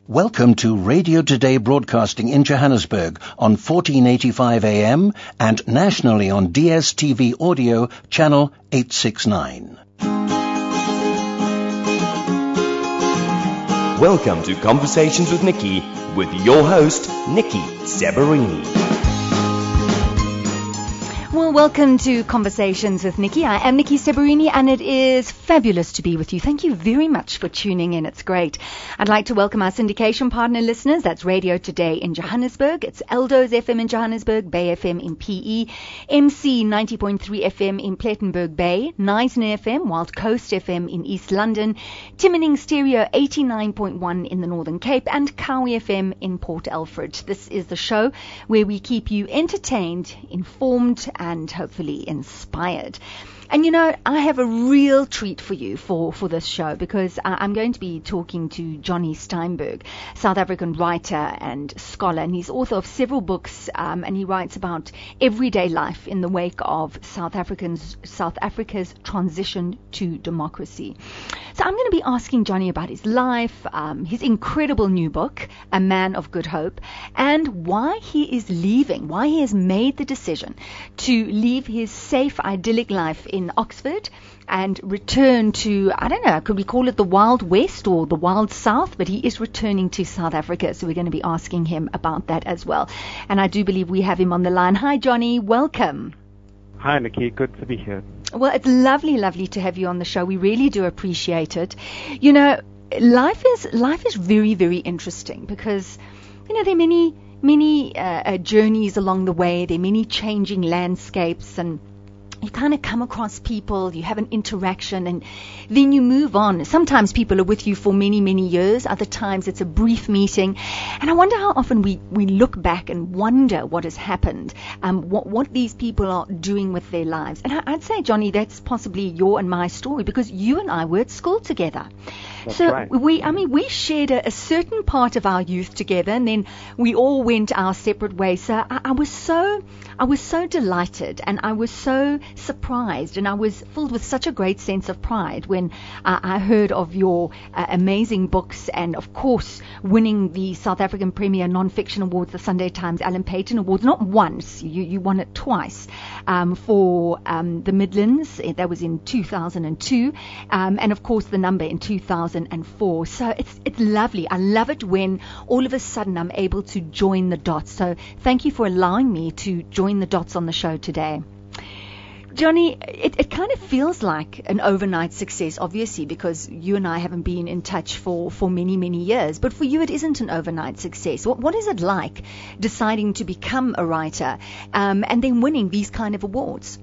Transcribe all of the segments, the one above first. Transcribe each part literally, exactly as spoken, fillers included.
Welcome to Radio Today broadcasting in Johannesburg on fourteen eighty-five A M and nationally on D S T V Audio channel eight sixty-nine. Welcome to Conversations with Nikki with your host, Nikki Sabarini. Well, welcome to Conversations with Nikki. I am Nikki Sabarini, and it is fabulous to be with you. Thank you very much for tuning in. It's great. I'd like to welcome our syndication partner listeners. That's Radio Today in Johannesburg. It's Eldo's F M in Johannesburg, Bay F M in P E, M C ninety point three F M in Plettenberg Bay, Knysna F M, Wild Coast F M in East London, Timmening Stereo eighty-nine point one in the Northern Cape, and Kawi F M in Port Alfred. This is the show where we keep you entertained, informed, and hopefully inspired. And you know, I have a real treat for you for, for this show because uh, I'm going to be talking to Johnny Steinberg, South African writer and scholar, and he's author of several books, um, and he writes about everyday life in the wake of South Africans, South Africa's transition to democracy. So I'm going to be asking Johnny about his life, um, his incredible new book, A Man of Good Hope, and why he is leaving, why he has made the decision to leave his safe, idyllic life in Oxford and return to, I don't know, could we call it the Wild West or the Wild South? But he is returning to South Africa, so we're going to be asking him about that as well. And I do believe we have him on the line. Hi, Johnny. Welcome. Hi, Nikki. Good to be here. Well, it's lovely, lovely to have you on the show. We really do appreciate it. You know, life is life is very, very interesting because, you know, there are many, many uh, journeys along the way. There are many changing landscapes, and you kind of come across people, you have an interaction, and then you move on. Sometimes people are with you for many, many years. Other times it's a brief meeting. And I wonder how often we, we look back and wonder what has happened, um, what, what these people are doing with their lives. And I, I'd say, Johnny, that's possibly your and my story because you and I were at school together. That's so right. we, I mean, we shared a, a certain part of our youth together, and then we all went our separate ways. So I, I was so, I was so delighted, and I was so surprised, and I was filled with such a great sense of pride when uh, I heard of your uh, amazing books, and of course winning the South African Premier Non-Fiction Awards, the Sunday Times Alan Paton Awards, not once, you, you won it twice, um, for um, the Midlands. That was in two thousand two, um, and of course the number in two thousand four. So it's it's lovely. I love it when all of a sudden I'm able to join the dots. So thank you for allowing me to join the dots on the show today. Johnny, it, it kind of feels like an overnight success, obviously, because you and I haven't been in touch for, for many, many years. But for you, it isn't an overnight success. What, what is it like deciding to become a writer um, and then winning these kind of awards?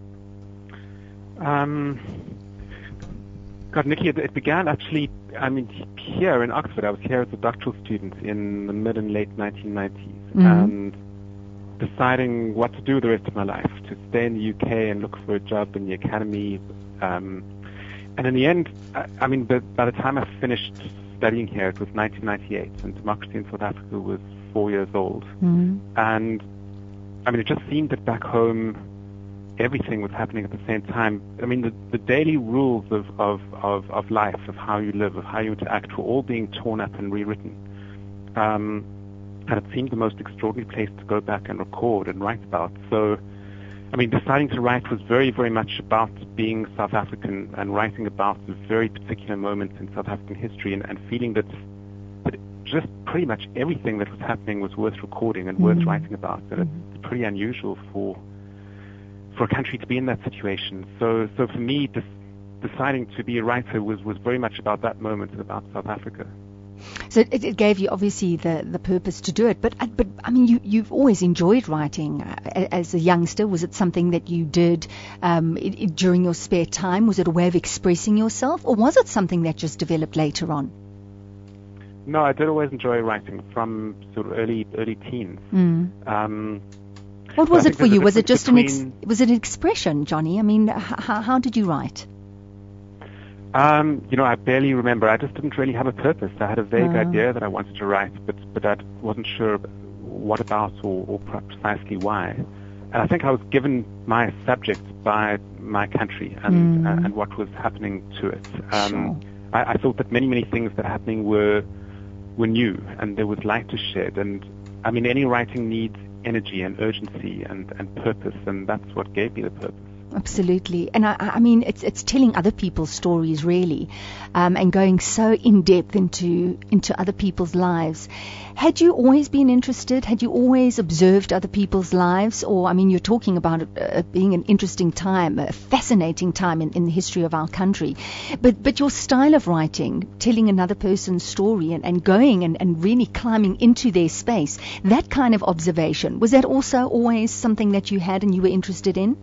Um, God, Nikki, it, it began actually, I mean, here in Oxford. I was here as a doctoral student in the mid and late nineteen nineties. Mm-hmm. And deciding what to do with the rest of my life, to stay in the U K and look for a job in the academy. Um, and in the end, I, I mean, by, by the time I finished studying here, it was nineteen ninety-eight, and democracy in South Africa was four years old. Mm-hmm. And, I mean, it just seemed that back home, everything was happening at the same time. I mean, the, the daily rules of, of, of, of life, of how you live, of how you interact, were all being torn up and rewritten. Um, And it seemed the most extraordinary place to go back and record and write about. So, I mean, deciding to write was very, very much about being South African and writing about the very particular moments in South African history, and, and feeling that, that just pretty much everything that was happening was worth recording and mm-hmm. worth writing about. And mm-hmm. it's pretty unusual for for a country to be in that situation. So, so for me, this, deciding to be a writer was, was very much about that moment and about South Africa. So it, it gave you obviously the, the purpose to do it, but but I mean you you've always enjoyed writing uh, as a youngster. Was it something that you did um, it, it, during your spare time? Was it a way of expressing yourself, or was it something that just developed later on? No, I did always enjoy writing from sort of early early teens. Mm. Um, what was it for you? Was it just an ex- was it an expression, Johnny? I mean, how how did you write? Um, you know, I barely remember. I just didn't really have a purpose. I had a vague uh. idea that I wanted to write, but but I wasn't sure what about or, or precisely why. And I think I was given my subject by my country and mm. uh, and what was happening to it. Um, sure. I, I thought that many many things that were happening were were new, and there was light to shed. And I mean, any writing needs energy and urgency and, and purpose, and that's what gave me the purpose. Absolutely. And I, I mean, it's it's telling other people's stories, really, um, and going so in depth into into other people's lives. Had you always been interested? Had you always observed other people's lives? Or, I mean, you're talking about it uh, being an interesting time, a fascinating time in, in the history of our country. But but your style of writing, telling another person's story and, and going and, and really climbing into their space, that kind of observation, was that also always something that you had and you were interested in?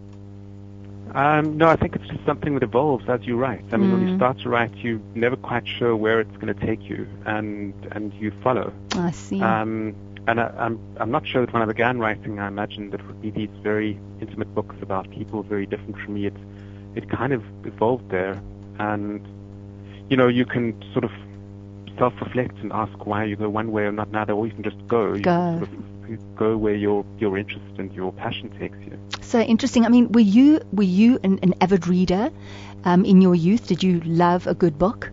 Um, no, I think it's just something that evolves as you write. I mean, Mm. when you start to write, you're never quite sure where it's going to take you, and and you follow. I see. Um, and I, I'm I'm not sure that when I began writing, I imagined that it would be these very intimate books about people very different from me. It it kind of evolved there, and you know, you can sort of self-reflect and ask why you go one way or not another, or you can just go. You Go. can sort of go where your your interest and your passion takes you. So interesting. I mean, were you were you an, an avid reader um, in your youth? Did you love a good book?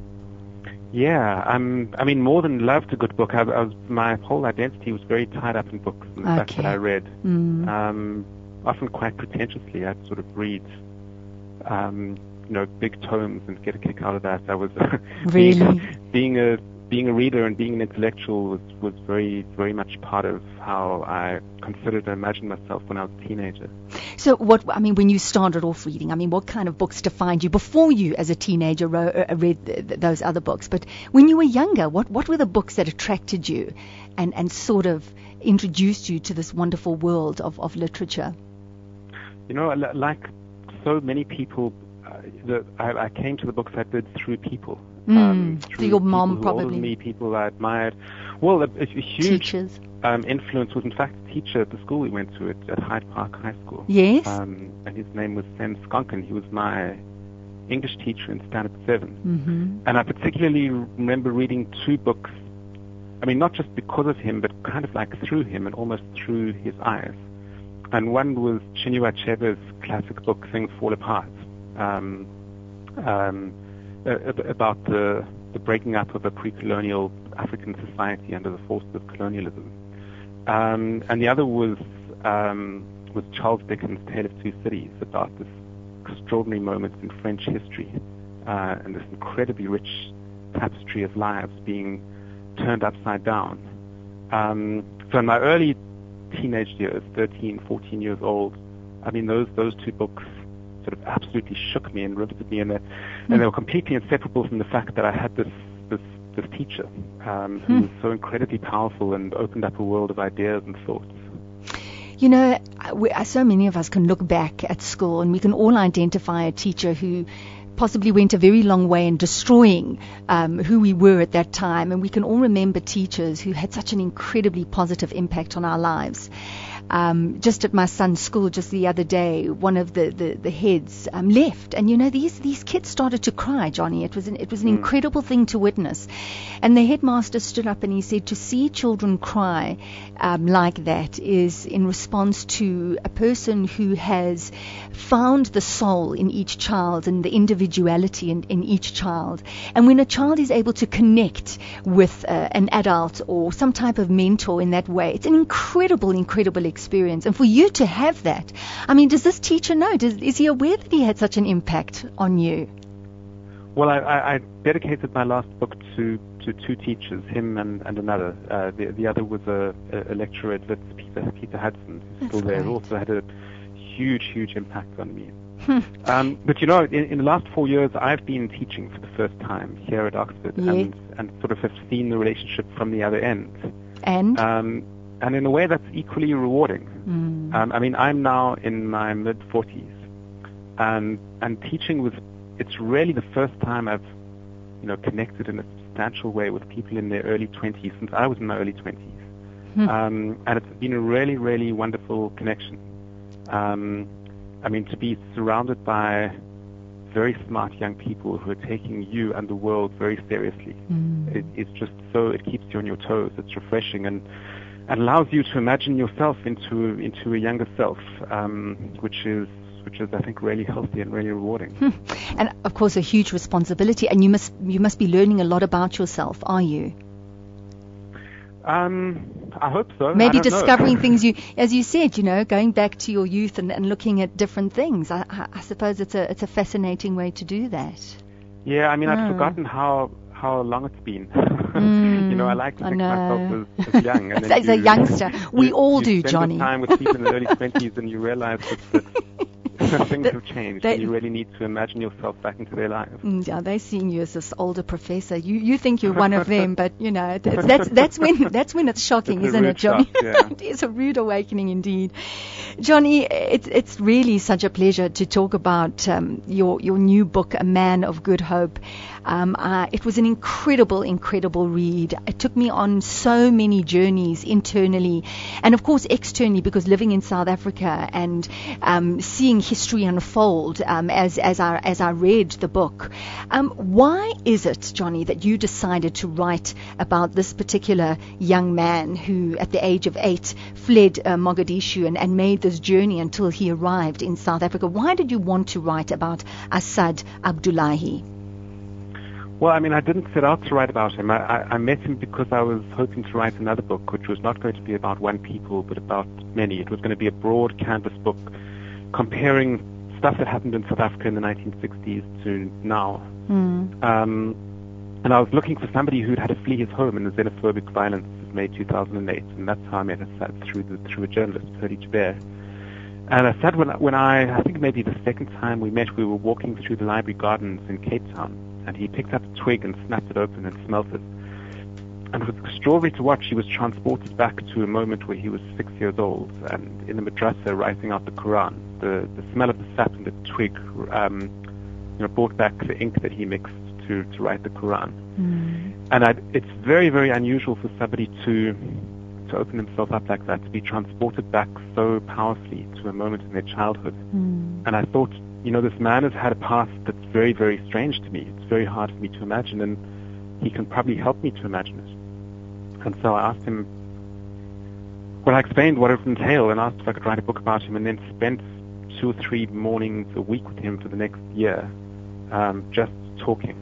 Yeah, um, I mean, more than loved a good book. I, I was, my whole identity was very tied up in books and the fact Okay. that I read. Mm. Um, often quite pretentiously, I'd sort of read, um, you know, big tomes and get a kick out of that. I was Really? being, being a being a reader and being an intellectual was, was very very much part of how I considered and imagined myself when I was a teenager. So what, I mean, when you started off reading, I mean, what kind of books defined you before you as a teenager ro- uh, read th- th- those other books? But when you were younger, what, what were the books that attracted you and, and sort of introduced you to this wonderful world of, of literature? You know, li- like so many people, uh, the, I, I came to the books I did through people. Mm, through through your mom, people who were older probably. than me, people I admired. Well, a, a huge Teachers. um, influence was, in fact, a teacher at the school we went to at, at Hyde Park High School. Yes. Um, and his name was Sam Skonken. He was my English teacher in Standard seven. Mm-hmm. And I particularly remember reading two books, I mean, not just because of him, but kind of like through him and almost through his eyes. And one was Chinua Achebe's classic book, Things Fall Apart, um, um, about the, the breaking up of a pre-colonial African society under the forces of colonialism. Um, and the other was um, was Charles Dickens' Tale of Two Cities, about this extraordinary moment in French history uh, and this incredibly rich tapestry of lives being turned upside down. Um, so in my early teenage years, thirteen, fourteen years old, I mean, those those two books sort of absolutely shook me and riveted me, and, that, and they were completely inseparable from the fact that I had this this, this teacher um, who Hmm. was so incredibly powerful and opened up a world of ideas and thoughts. You know, we, so many of us can look back at school and we can all identify a teacher who possibly went a very long way in destroying um, who we were at that time. And we can all remember teachers who had such an incredibly positive impact on our lives. Um, just at my son's school just the other day, one of the, the, the heads um, left. And, you know, these these kids started to cry, Johnny. It was an, it was an Mm. incredible thing to witness. And the headmaster stood up and he said, to see children cry um, like that is in response to a person who has found the soul in each child and the individuality in, in each child. And when a child is able to connect with uh, an adult or some type of mentor in that way, it's an incredible, incredible experience. And for you to have that, I mean, does this teacher know? Does, is he aware that he had such an impact on you? Well, I, I, I dedicated my last book to, to two teachers, him and, and another. Uh, the, the other was a, a lecturer at Wits, Peter, Peter Hudson, who's That's still there, great. who also had a huge, huge impact on me. Hmm. Um, but you know, in, in the last four years, I've been teaching for the first time here at Oxford, Yes. and, and sort of have seen the relationship from the other end. And? Um, and in a way, that's equally rewarding. Mm. Um, I mean, I'm now in my mid forties, and and teaching was it's really the first time I've you know connected in a substantial way with people in their early twenties since I was in my early twenties, Hmm. um, and it's been a really really wonderful connection. Um, I mean, to be surrounded by very smart young people who are taking you and the world very seriously, Mm. it, it's just so it keeps you on your toes. It's refreshing and. and allows you to imagine yourself into into a younger self, um, which is which is I think really healthy and really rewarding. And of course, a huge responsibility. And you must you must be learning a lot about yourself, are you? Um, I hope so. Maybe I don't discovering know. things you, as you said, you know, going back to your youth and, and looking at different things. I, I, I suppose it's a it's a fascinating way to do that. Yeah, I mean, I've Mm. forgotten how how long it's been. Mm, you know, I like to I think know. myself as, as young. And As, then as a you- youngster, we you- all you do, spend Johnny. the time with people in the early twenties, and you realize that, that things That- have changed, they- and you really need to imagine yourself back into their lives. Mm, Yeah, they're seeing you as this older professor. You you think you're one of them, but you know that's that's, that's when that's when it's shocking, It's a isn't rude it, Johnny? shock, yeah. It is a rude awakening indeed. Johnny, it's it's really such a pleasure to talk about um, your your new book, A Man of Good Hope. Um, uh, it was an incredible, incredible read. It took me on so many journeys internally and, of course, externally, because living in South Africa and um, seeing history unfold um, as as I as I read the book. Um, why is it, Johnny, that you decided to write about this particular young man who, at the age of eight, fled uh, Mogadishu and, and made this journey until he arrived in South Africa? Why did you want to write about Asad Abdullahi? Well, I mean, I didn't set out to write about him. I, I, I met him because I was hoping to write another book, which was not going to be about one people, but about many. It was going to be a broad canvas book comparing stuff that happened in South Africa in the nineteen sixties to now. Mm. Um, and I was looking for somebody who'd had to flee his home in the xenophobic violence of May two thousand eight, and that's how I met Asad, through the, through a journalist, Ferdy Joubert. And Asad, when, when I, I think maybe the second time we met, we were walking through the library gardens in Cape Town, and he picked up a twig and snapped it open and smelt it. And it was extraordinary to watch. He was transported back to a moment where he was six years old, and in the madrasa writing out the Quran. The, the smell of the sap and the twig um, you know, brought back the ink that he mixed to, to write the Quran. Mm. And I, it's very, very unusual for somebody to to open himself up like that, to be transported back so powerfully to a moment in their childhood. Mm. And I thought, you know, this man has had a past that's very, very strange to me. It's very hard for me to imagine, and he can probably help me to imagine it. And so I asked him, well, I explained what it would entail and asked if I could write a book about him, and then spent two or three mornings a week with him for the next year, um, just talking.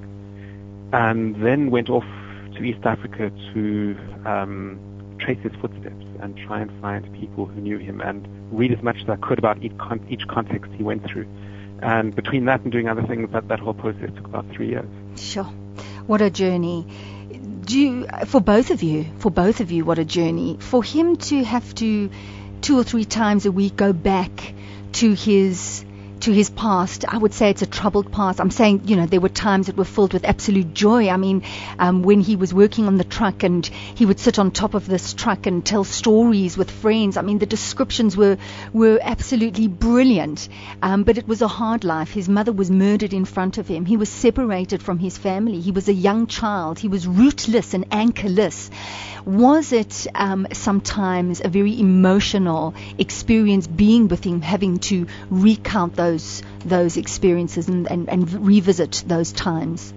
And then went off to East Africa to um, trace his footsteps and try and find people who knew him and read as much as I could about each, con- each context he went through. And between that and doing other things, that, that whole process took about three years. Sure. What a journey. Do you, for both of you, for both of you, what a journey. For him to have to two or three times a week go back to his to his past, I would say it's a troubled past. I'm saying, you know, there were times that were filled with absolute joy. I mean, um, when he was working on the truck and he would sit on top of this truck and tell stories with friends. I mean, the descriptions were were absolutely brilliant. Um, but it was a hard life. His mother was murdered in front of him. He was separated from his family. He was a young child. He was rootless and anchorless. Was it um, sometimes a very emotional experience being with him, having to recount those those experiences and, and, and revisit those times?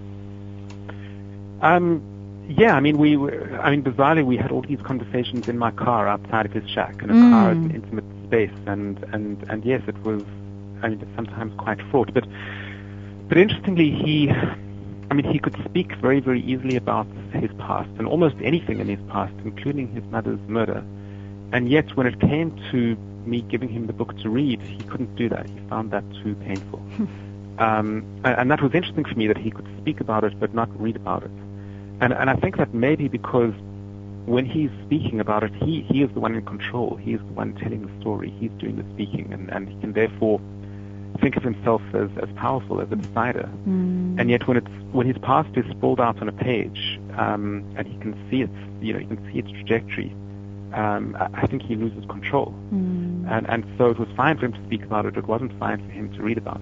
Um, yeah, I mean, we were, I mean, bizarrely, we had all these conversations in my car outside of his shack, and a Mm. car is an intimate space, and, and, and yes, it was, I mean, sometimes quite fraught, but, but interestingly, he, I mean, he could speak very, very easily about his past and almost anything in his past, including his mother's murder. And yet, when it came to me giving him the book to read, he couldn't do that. He found that too painful. um, and, and that was interesting for me, that he could speak about it but not read about it. And, and I think that maybe because when he's speaking about it, he, he is the one in control. He is the one telling the story. He's doing the speaking, and, and he can therefore think of himself as, as powerful, as a decider. Mm. And yet when it's when his past is sprawled out on a page, um, and he can see its you know he can see its trajectory, um, I, I think he loses control. Mm. And and so it was fine for him to speak about it. It wasn't fine for him to read about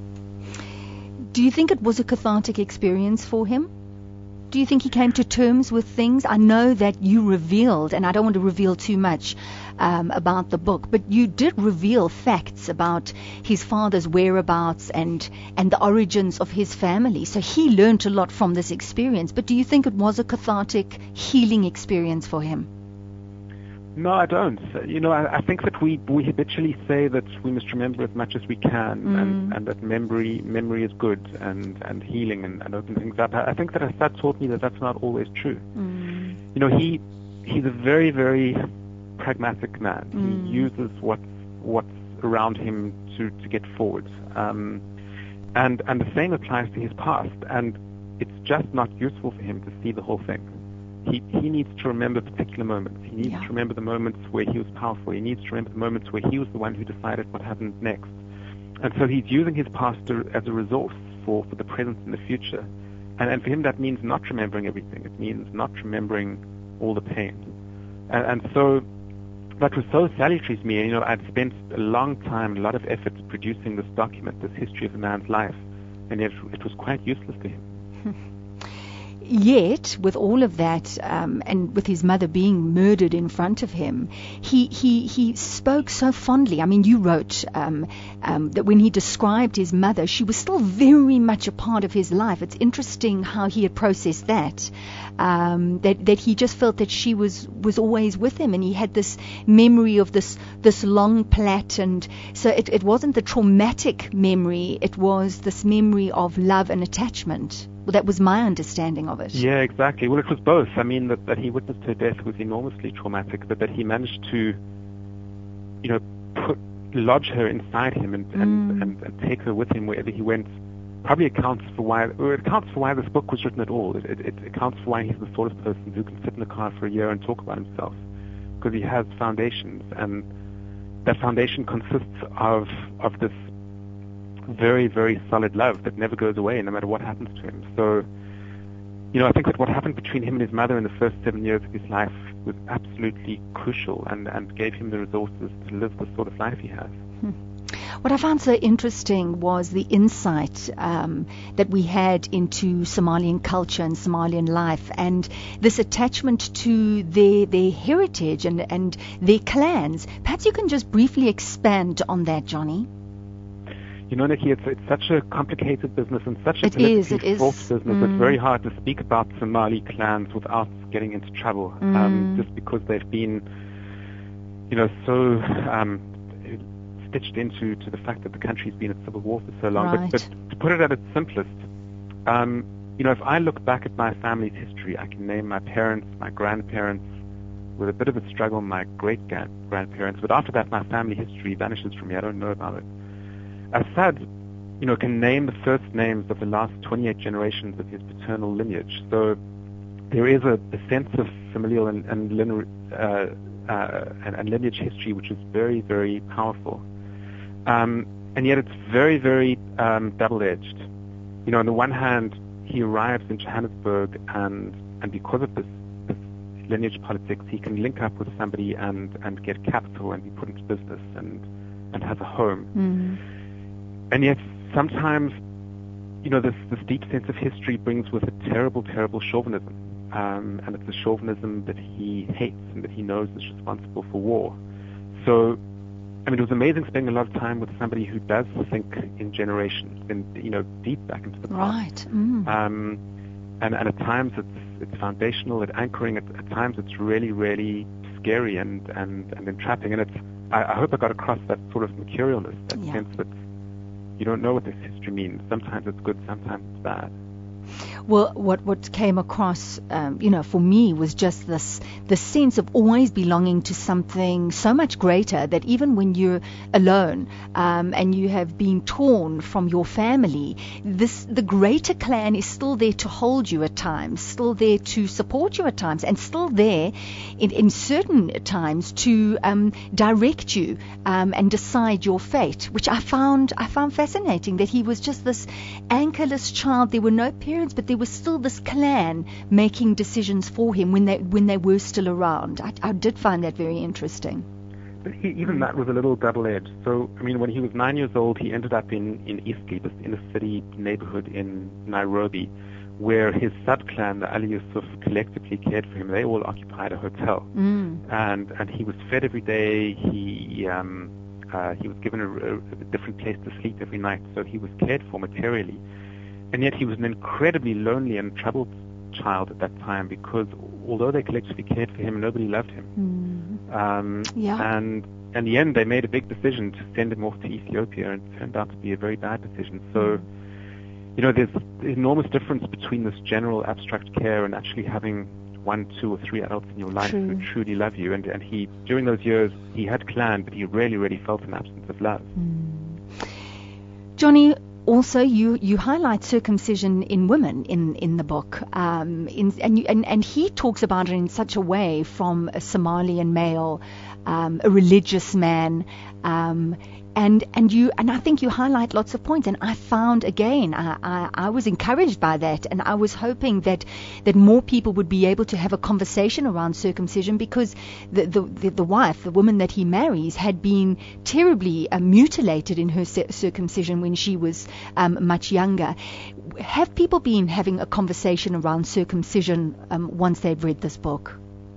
it. Do you think it was a cathartic experience for him? Do you think he came to terms with things? I know that you revealed, and I don't want to reveal too much um, about the book, but you did reveal facts about his father's whereabouts and, and the origins of his family. So he learned a lot from this experience. But do you think it was a cathartic, healing experience for him? No, I don't. You know, I, I think that we, we habitually say that we must remember as much as we can, Mm. and, and that memory memory is good and, and healing and, and open things up. I, I think that Asad taught me that that's not always true. Mm. You know, he he's a very, very pragmatic man. Mm. He uses what's what's around him to, to get forward. Um, and and the same applies to his past. And it's just not useful for him to see the whole thing. He he needs to remember particular moments. He needs Yeah. to remember the moments where he was powerful. He needs to remember the moments where he was the one who decided what happened next. And so he's using his past to, as a resource for, for the present and the future. And, and for him that means not remembering everything. It means not remembering all the pain. And, and so that was so salutary to me. You know, I'd spent a long time, a lot of effort producing this document, this history of a man's life, and yet it was quite useless to him. Yet, with all of that, um, and with his mother being murdered in front of him, he he, he spoke so fondly. I mean, you wrote um, um, that when he described his mother, she was still very much a part of his life. It's interesting how he had processed that, um, that that he just felt that she was, was always with him, and he had this memory of this this long plait, and so it, it wasn't the traumatic memory, it was this memory of love and attachment. Well, that was my understanding of it. Yeah, exactly. Well, it was both. I mean, that, that he witnessed her death was enormously traumatic, but that he managed to, you know, put lodge her inside him and, and, Mm. and, and take her with him wherever he went, probably accounts for why, or it accounts for why this book was written at all. It, it, it accounts for why he's the sort of person who can sit in a car for a year and talk about himself, because he has foundations, and that foundation consists of of this very, very solid love that never goes away no matter what happens to him. So, you know, I think that what happened between him and his mother in the first seven years of his life was absolutely crucial, and, and gave him the resources to live the sort of life he has. What I found so interesting was the insight um, that we had into Somalian culture and Somalian life, and this attachment to their their heritage and, and their clans. Perhaps you can just briefly expand on that, Johnny. You know, Nikki, it's, it's such a complicated business and such a It is, it politically is. fraught business. Mm. It's very hard to speak about Somali clans without getting into trouble, Mm. um, just because they've been, you know, so um, stitched into to the fact that the country's been at civil war for so long. Right. But, but to put it at its simplest, um, you know, if I look back at my family's history, I can name my parents, my grandparents, with a bit of a struggle, my great-grandparents. But after that, my family history vanishes from me. I don't know about it. Assad, you know, can name the first names of the last twenty-eight generations of his paternal lineage. So there is a, a sense of familial and, and, linear, uh, uh, and, and lineage history which is very, very powerful. Um, and yet it's very, very um, double-edged. You know, on the one hand, he arrives in Johannesburg, and, and because of this, this lineage politics, he can link up with somebody and, and get capital and be put into business and, and have a home. Mm. And yet, sometimes, you know, this, this deep sense of history brings with it terrible, terrible chauvinism. Um, and it's a chauvinism that he hates and that he knows is responsible for war. So, I mean, it was amazing spending a lot of time with somebody who does think in generations and, you know, deep back into the past. Right. Mm. Um, and, and at times it's, it's foundational, it's anchoring, at, at times it's really, really scary and, and, and entrapping. And it's, I, I hope I got across that sort of mercurialness, that Yeah. sense that you don't know what this history means. Sometimes it's good, sometimes it's bad. Well, what what came across, um, you know, for me was just this the sense of always belonging to something so much greater that even when you're alone um, and you have been torn from your family, this the greater clan is still there to hold you at times, still there to support you at times, and still there in, in certain times to um, direct you um, and decide your fate, which I found I found fascinating. That he was just this anchorless child. There were no parents, but there was still this clan making decisions for him when they when they were still around. I, I did find that very interesting. But he, even that was a little double-edged. So, I mean, when he was nine years old, he ended up in, in Eastleigh, this inner-city neighborhood in Nairobi, where his sub-clan, the Ali Yusuf, collectively cared for him. They all occupied a hotel. Mm. And and he was fed every day. He um, uh, he was given a, a, a different place to sleep every night. So he was cared for materially. And yet he was an incredibly lonely and troubled child at that time, because although they collectively cared for him, nobody loved him. Mm. Um, Yeah. And in the end, they made a big decision to send him off to Ethiopia, and it turned out to be a very bad decision. So, you know, there's an enormous difference between this general abstract care and actually having one, two, or three adults in your life True. who truly love you. And, and he, during those years, he had Clan, but he really, really felt an absence of love. Mm. Johnny, also you, you highlight circumcision in women in, in the book, um, in, and, you, and and he talks about it in such a way from a Somalian male, um, a religious man, um, and and you and I think you highlight lots of points. And I found again, I, I, I was encouraged by that, and I was hoping that that more people would be able to have a conversation around circumcision, because the the, the, the wife, the woman that he marries, had been terribly uh, mutilated in her circumcision when she was um, much younger. Have people been having a conversation around circumcision um, once they've read this book?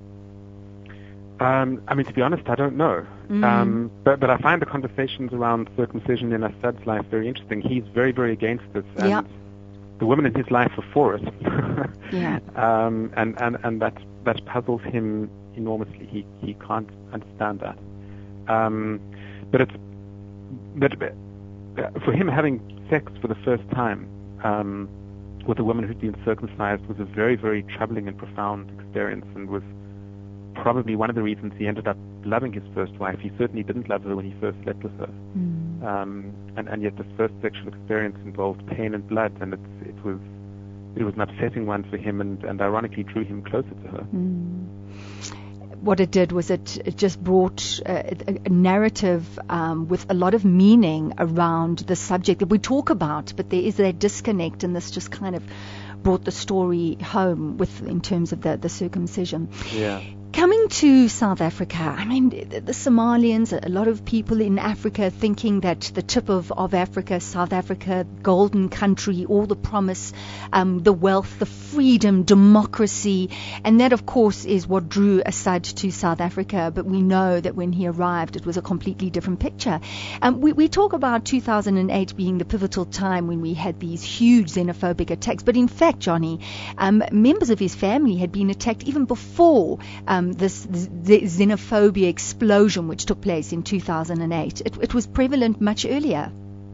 Um, I mean, to be honest, I don't know. Mm. Um, but, but I find the conversations around circumcision in Assad's life very interesting. He's very, very against it. And yeah. the women in his life are for it. yeah. Um, and, and, and that, that puzzles him enormously. He, he can't understand that. Um, but it's, but for him, having sex for the first time, um, with a woman who'd been circumcised was a very, very troubling and profound experience, and was probably one of the reasons he ended up loving his first wife. He certainly didn't love her when he first slept with her. Mm. Um, and, and yet this first sexual experience involved pain and blood, and it, it was it was an upsetting one for him, and, and ironically drew him closer to her. Mm. What it did was it, it just brought a, a narrative um, with a lot of meaning around the subject that we talk about, but there is a disconnect, and this just kind of brought the story home with in terms of the, the circumcision. Yeah. Coming to South Africa, I mean, the, the Somalians, a lot of people in Africa thinking that the tip of, of Africa, South Africa, golden country, all the promise, um, the wealth, the freedom, democracy, and that, of course, is what drew Assad to South Africa. But we know that when he arrived, it was a completely different picture. Um, we, we talk about two thousand eight being the pivotal time when we had these huge xenophobic attacks. But in fact, Johnny, um, members of his family had been attacked even before um, this, this xenophobia explosion which took place in two thousand eight. It, it was prevalent much earlier.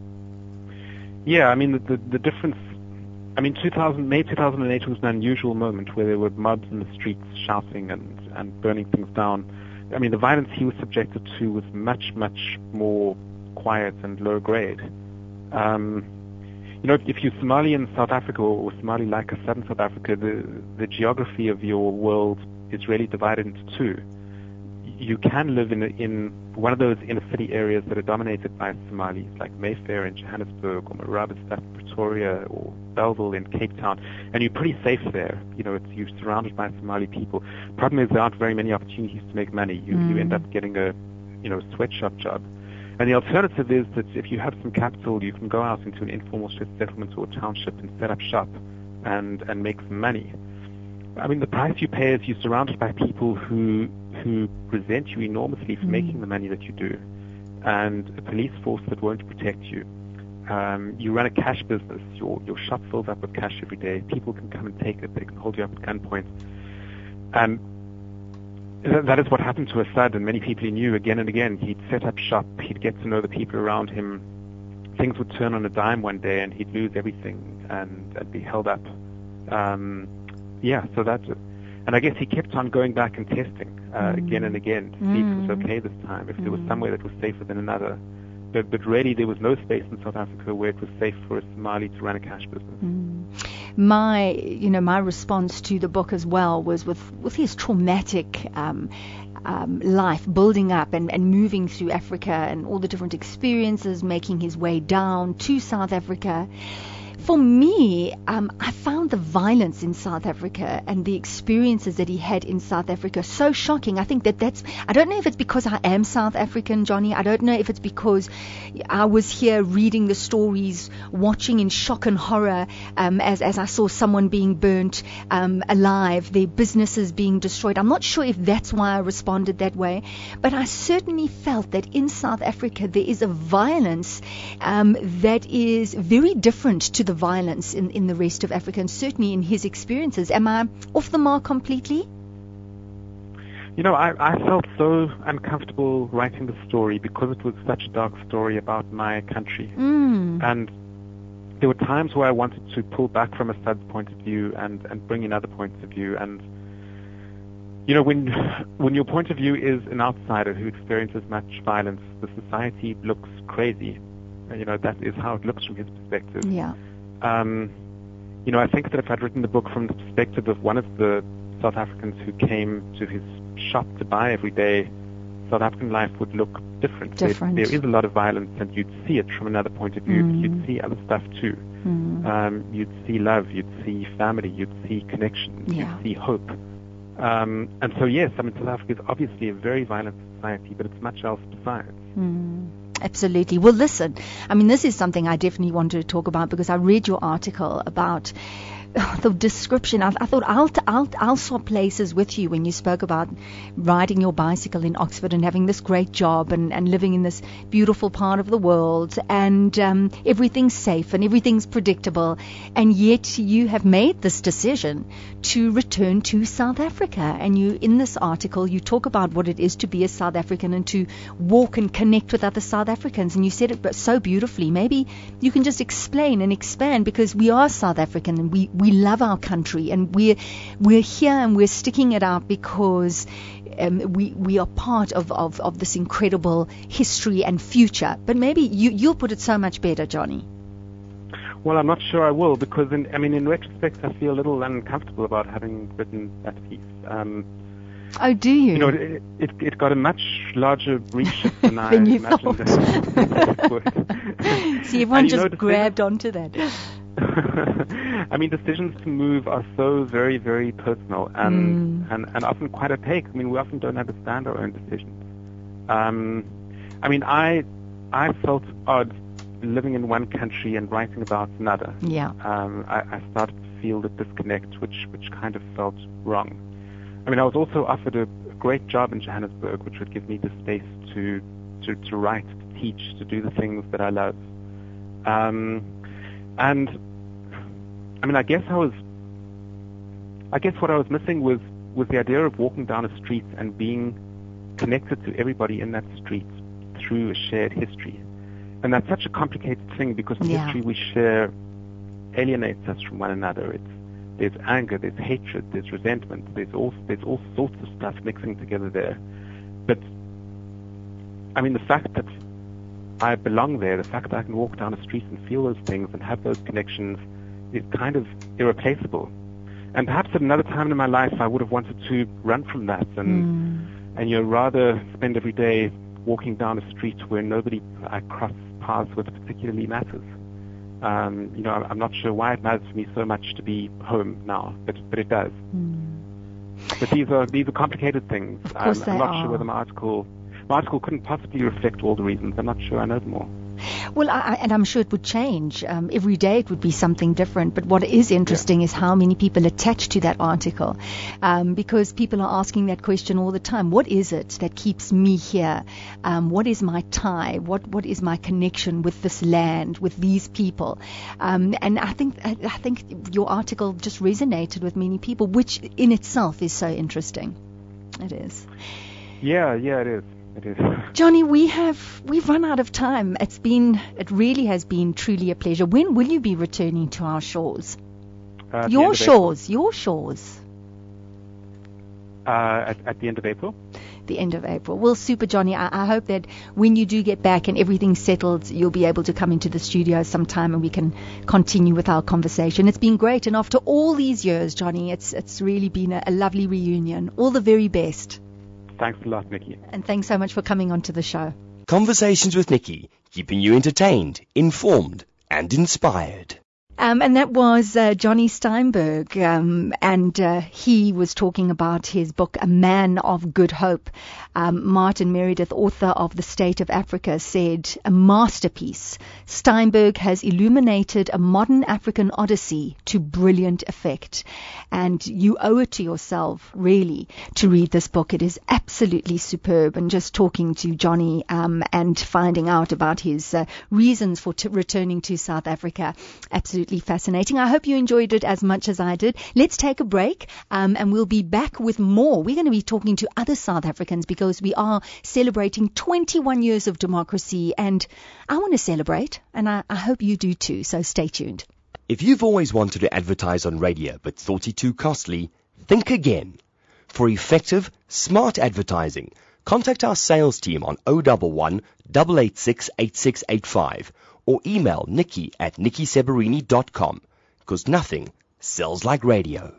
Yeah, I mean, the, the, the difference, I mean, two thousand, May two thousand eight was an unusual moment where there were mobs in the streets shouting and, and burning things down. I mean, the violence he was subjected to was much, much more quiet and low grade. Um, you know, if, if you're Somali in South Africa, or Somali like Assad in South Africa, the, the geography of your world is really divided into two. You can live in a, in one of those inner city areas that are dominated by Somalis, like Mayfair in Johannesburg, or Marabastad in Pretoria, or Bellville in Cape Town, and you're pretty safe there. You know, it's, you're surrounded by Somali people. Problem is there aren't very many opportunities to make money. You, mm. you end up getting a, you know, sweatshop job. And the alternative is that if you have some capital, you can go out into an informal settlement or township and set up shop and, and make some money. I mean, the price you pay is you're surrounded by people who who resent you enormously for mm. making the money that you do, and a police force that won't protect you. Um, you run a cash business. Your your shop fills up with cash every day. People can come and take it. They can hold you up at gunpoint. And th- that is what happened to Assad and many people he knew again and again. He'd set up shop. He'd get to know the people around him. Things would turn on a dime one day, and he'd lose everything and, and be held up. Um, Yeah, so that's it. And I guess he kept on going back and testing uh, mm. again and again to mm. see if it was okay this time, if mm. there was somewhere that was safer than another. But, but really, there was no space in South Africa where it was safe for a Somali to run a cash business. Mm. My, you know, my response to the book as well was with, with his traumatic um, um, life building up and, and moving through Africa and all the different experiences, making his way down to South Africa. For me, um, I found the violence in South Africa and the experiences that he had in South Africa so shocking. I think that that's, I don't know if it's because I am South African, Johnny. I don't know if it's because I was here reading the stories, watching in shock and horror um, as, as I saw someone being burnt um, alive, their businesses being destroyed. I'm not sure if that's why I responded that way, but I certainly felt that in South Africa there is a violence um, that is very different to the violence in, in the rest of Africa, and certainly in his experiences. Am I off the mark completely? You know, I, I felt so uncomfortable writing the story because it was such a dark story about my country. Mm. And there were times where I wanted to pull back from Assad's point of view and, and bring in other points of view. And you know, when when your point of view is an outsider who experiences much violence, the society looks crazy. You know, that is how it looks from his perspective. Yeah. Um, you know, I think that if I'd written the book from the perspective of one of the South Africans who came to his shop to buy every day, South African life would look different. Different. There, there is a lot of violence, and you'd see it from another point of view. Mm. You'd see other stuff too. Mm. Um, you'd see love, you'd see family, you'd see connections, Yeah. you'd see hope. Um, and so, yes, I mean, South Africa is obviously a very violent society, but it's much else besides. Mm. Absolutely. Well, listen, I mean, this is something I definitely wanted to talk about because I read your article about the description. I, I thought I'll, I'll, I'll swap places with you when you spoke about riding your bicycle in Oxford and having this great job and, and living in this beautiful part of the world, and um, everything's safe and everything's predictable, and yet you have made this decision to return to South Africa. And you, in this article, you talk about what it is to be a South African and to walk and connect with other South Africans, and you said it so beautifully. Maybe you can just explain and expand, because we are South African and we We love our country, and we're we're here and we're sticking it out because um, we we are part of, of, of this incredible history and future. But maybe you you'll put it so much better, Johnny. Well, I'm not sure I will, because in, I mean, in retrospect, I feel a little uncomfortable about having written that piece. Um, oh, do you? You know, it, it, it got a much larger reach than I than you imagined thought. it would. See, everyone And, you just know, grabbed onto that. I mean, decisions to move are so very, very personal and, mm. and, and often quite opaque. I mean, we often don't understand our own decisions. Um, I mean, I I felt odd living in one country and writing about another. Yeah. Um, I, I started to feel the disconnect, which, which kind of felt wrong. I mean, I was also offered a, a great job in Johannesburg, which would give me the space to, to, to write, to teach, to do the things that I love. Um, and I mean, I guess I was, I guess what I was missing was, was the idea of walking down a street and being connected to everybody in that street through a shared history. And that's such a complicated thing, because the yeah. history we share alienates us from one another. It's, there's anger, there's hatred, there's resentment, there's all, there's all sorts of stuff mixing together there. But, I mean, the fact that I belong there, the fact that I can walk down a street and feel those things and have those connections is kind of irreplaceable. And perhaps at another time in my life I would have wanted to run from that and, mm. and you know, rather spend every day walking down a street where nobody I cross paths with particularly matters. Um, you know, I'm not sure why it matters to me so much to be home now, but but it does. Mm. But these are these are complicated things. Of course I'm, they I'm not are. sure whether my article my article couldn't possibly reflect all the reasons. I'm not sure I know them all. Well, I, and I'm sure it would change. Um, every day it would be something different. But what is interesting yeah. is how many people attach to that article, um, because people are asking that question all the time. What is it that keeps me here? Um, what is my tie? What What is my connection with this land, with these people? Um, and I think I, I think your article just resonated with many people, which in itself is so interesting. It is. Yeah, yeah, it is. Johnny, we have we've run out of time. It's been it really has been truly a pleasure. When will you be returning to our shores? Uh, your shores, your shores. Uh, at, at the end of April. The end of April. Well, super, Johnny. I, I hope that when you do get back and everything's settled, you'll be able to come into the studio sometime and we can continue with our conversation. It's been great, and after all these years, Johnny, it's it's really been a, a lovely reunion. All the very best. Thanks a lot, Nikki. And thanks so much for coming onto the show. Conversations with Nikki, keeping you entertained, informed, and inspired. Um, and that was uh, Johnny Steinberg, um, and uh, he was talking about his book, A Man of Good Hope. Um, Martin Meredith, author of The State of Africa, said, a masterpiece. Steinberg has illuminated a modern African odyssey to brilliant effect. And you owe it to yourself, really, to read this book. It is absolutely superb. And just talking to Johnny um, and finding out about his uh, reasons for t- returning to South Africa, absolutely fascinating. I hope you enjoyed it as much as I did. Let's take a break um, and we'll be back with more. We're going to be talking to other South Africans because we are celebrating twenty-one years of democracy, and I want to celebrate, and I, I hope you do too, so stay tuned. If you've always wanted to advertise on radio but thought it too costly, think again. For effective, smart advertising, contact our sales team on zero one one, eight eight six, eight six eight five or email Nikki at nikki seberini dot com, because nothing sells like radio.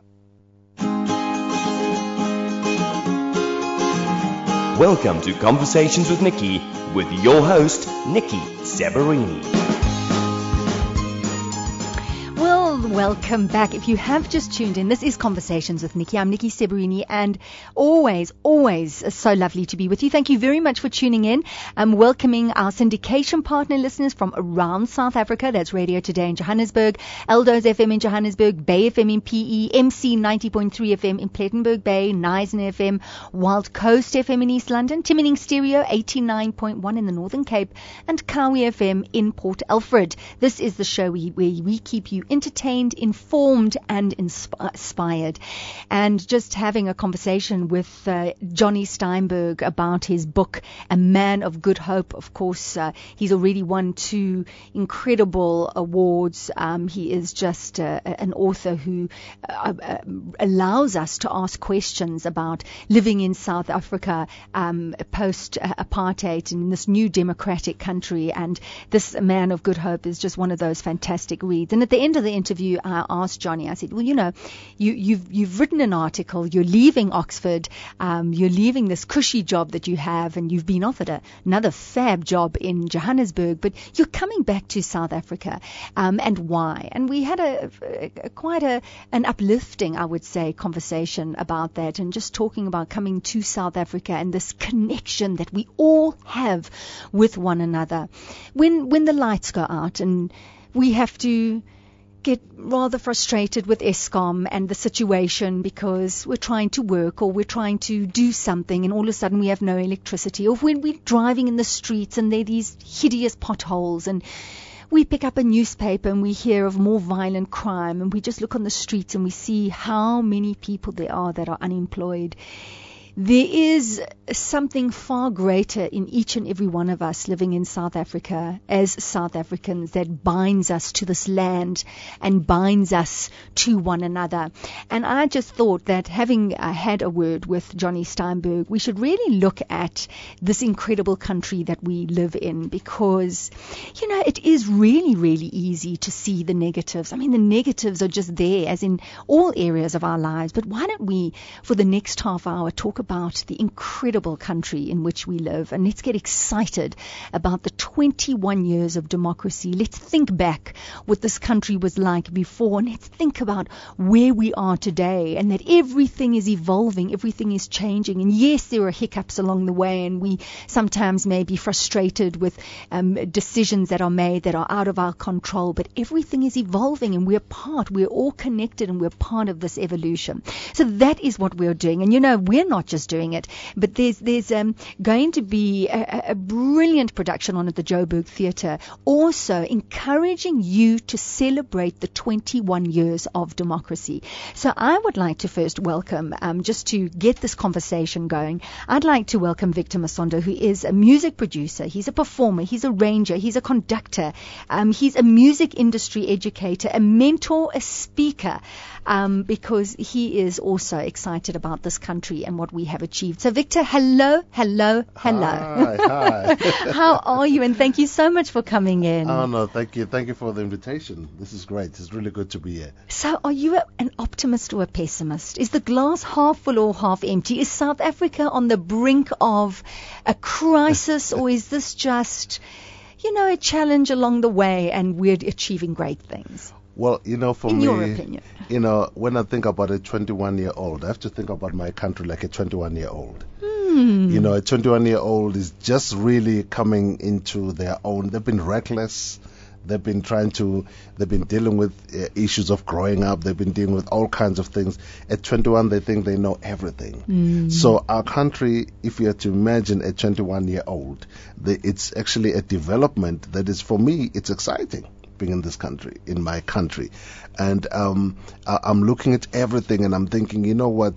Welcome to Conversations with Nikki, with your host, Nikki Seberini. Well, welcome back. If you have just tuned in, this is Conversations with Nikki. I'm Nikki Seberini, and always, always so lovely to be with you. Thank you very much for tuning in. I'm welcoming our syndication partner listeners from around South Africa. That's Radio Today in Johannesburg, Eldo's F M in Johannesburg, Bay F M in P E, M C ninety point three F M in Plettenberg Bay, Nisen F M, Wild Coast F M in East London, Timining Stereo eighty-nine point one in the Northern Cape, and Kawi F M in Port Alfred. This is the show where we, we keep you entertained, informed, and inspired. And just having a conversation with uh, Johnny Steinberg about his book, A Man of Good Hope. Of course, uh, he's already won two incredible awards. Um, he is just uh, an author who uh, uh, allows us to ask questions about living in South Africa um, post-apartheid in this new democratic country. And this Man of Good Hope is just one of those fantastic reads. And at the end of the interview, I asked Johnny, I said, well, you know, you, you've, you've written an article, you're leaving Oxford, um, you're leaving this cushy job that you have, and you've been offered a, another fab job in Johannesburg, but you're coming back to South Africa, um, and why? And we had a, a, a quite a, an uplifting, I would say, conversation about that, and just talking about coming to South Africa and this connection that we all have with one another. When, when the lights go out and we have to get rather frustrated with Eskom and the situation because we're trying to work or we're trying to do something and all of a sudden we have no electricity, or when we're driving in the streets and there are these hideous potholes and we pick up a newspaper and we hear of more violent crime and we just look on the streets and we see how many people there are that are unemployed. There is something far greater in each and every one of us living in South Africa as South Africans that binds us to this land and binds us to one another. And I just thought that having uh, had a word with Johnny Steinberg, we should really look at this incredible country that we live in, because, you know, it is really, really easy to see the negatives. I mean, the negatives are just there, as in all areas of our lives. But why don't we, for the next half hour, talk about the incredible country in which we live, and let's get excited about the twenty-one years of democracy. Let's think back what this country was like before, and let's think about where we are today, and that everything is evolving, everything is changing. And yes, there are hiccups along the way, and we sometimes may be frustrated with um, decisions that are made that are out of our control, but everything is evolving, and we're part, we're all connected, and we're part of this evolution. So that is what we're doing. And you know, we're not just doing it, but there's there's um, going to be a, a brilliant production on at the Joburg Theatre, also encouraging you to celebrate the twenty-one years of democracy. So I would like to first welcome, um, just to get this conversation going, I'd like to welcome Victor Masondo, who is a music producer, he's a performer, he's a ranger, he's a conductor, um, he's a music industry educator, a mentor, a speaker, um, because he is also excited about this country and what we have achieved. So Victor, hello, hello, hello. Hi, hi. How are you? And thank you so much for coming in. Oh, no, thank you. Thank you for the invitation. This is great. It's really good to be here. So are you a, an optimist or a pessimist? Is the glass half full or half empty? Is South Africa on the brink of a crisis, or is this just, you know, a challenge along the way and we're achieving great things? Well, you know, for In me, your opinion. you know, when I think about a twenty-one-year-old, I have to think about my country like a twenty-one-year-old. Mm. You know, a twenty-one-year-old is just really coming into their own. They've been reckless. They've been trying to, they've been dealing with uh, issues of growing up. They've been dealing with all kinds of things. At twenty-one, they think they know everything. Mm. So our country, if you had to imagine a twenty-one-year-old, the, it's actually a development that is, for me, it's exciting being in this country, in my country. And um, I, I'm looking at everything and I'm thinking, you know what,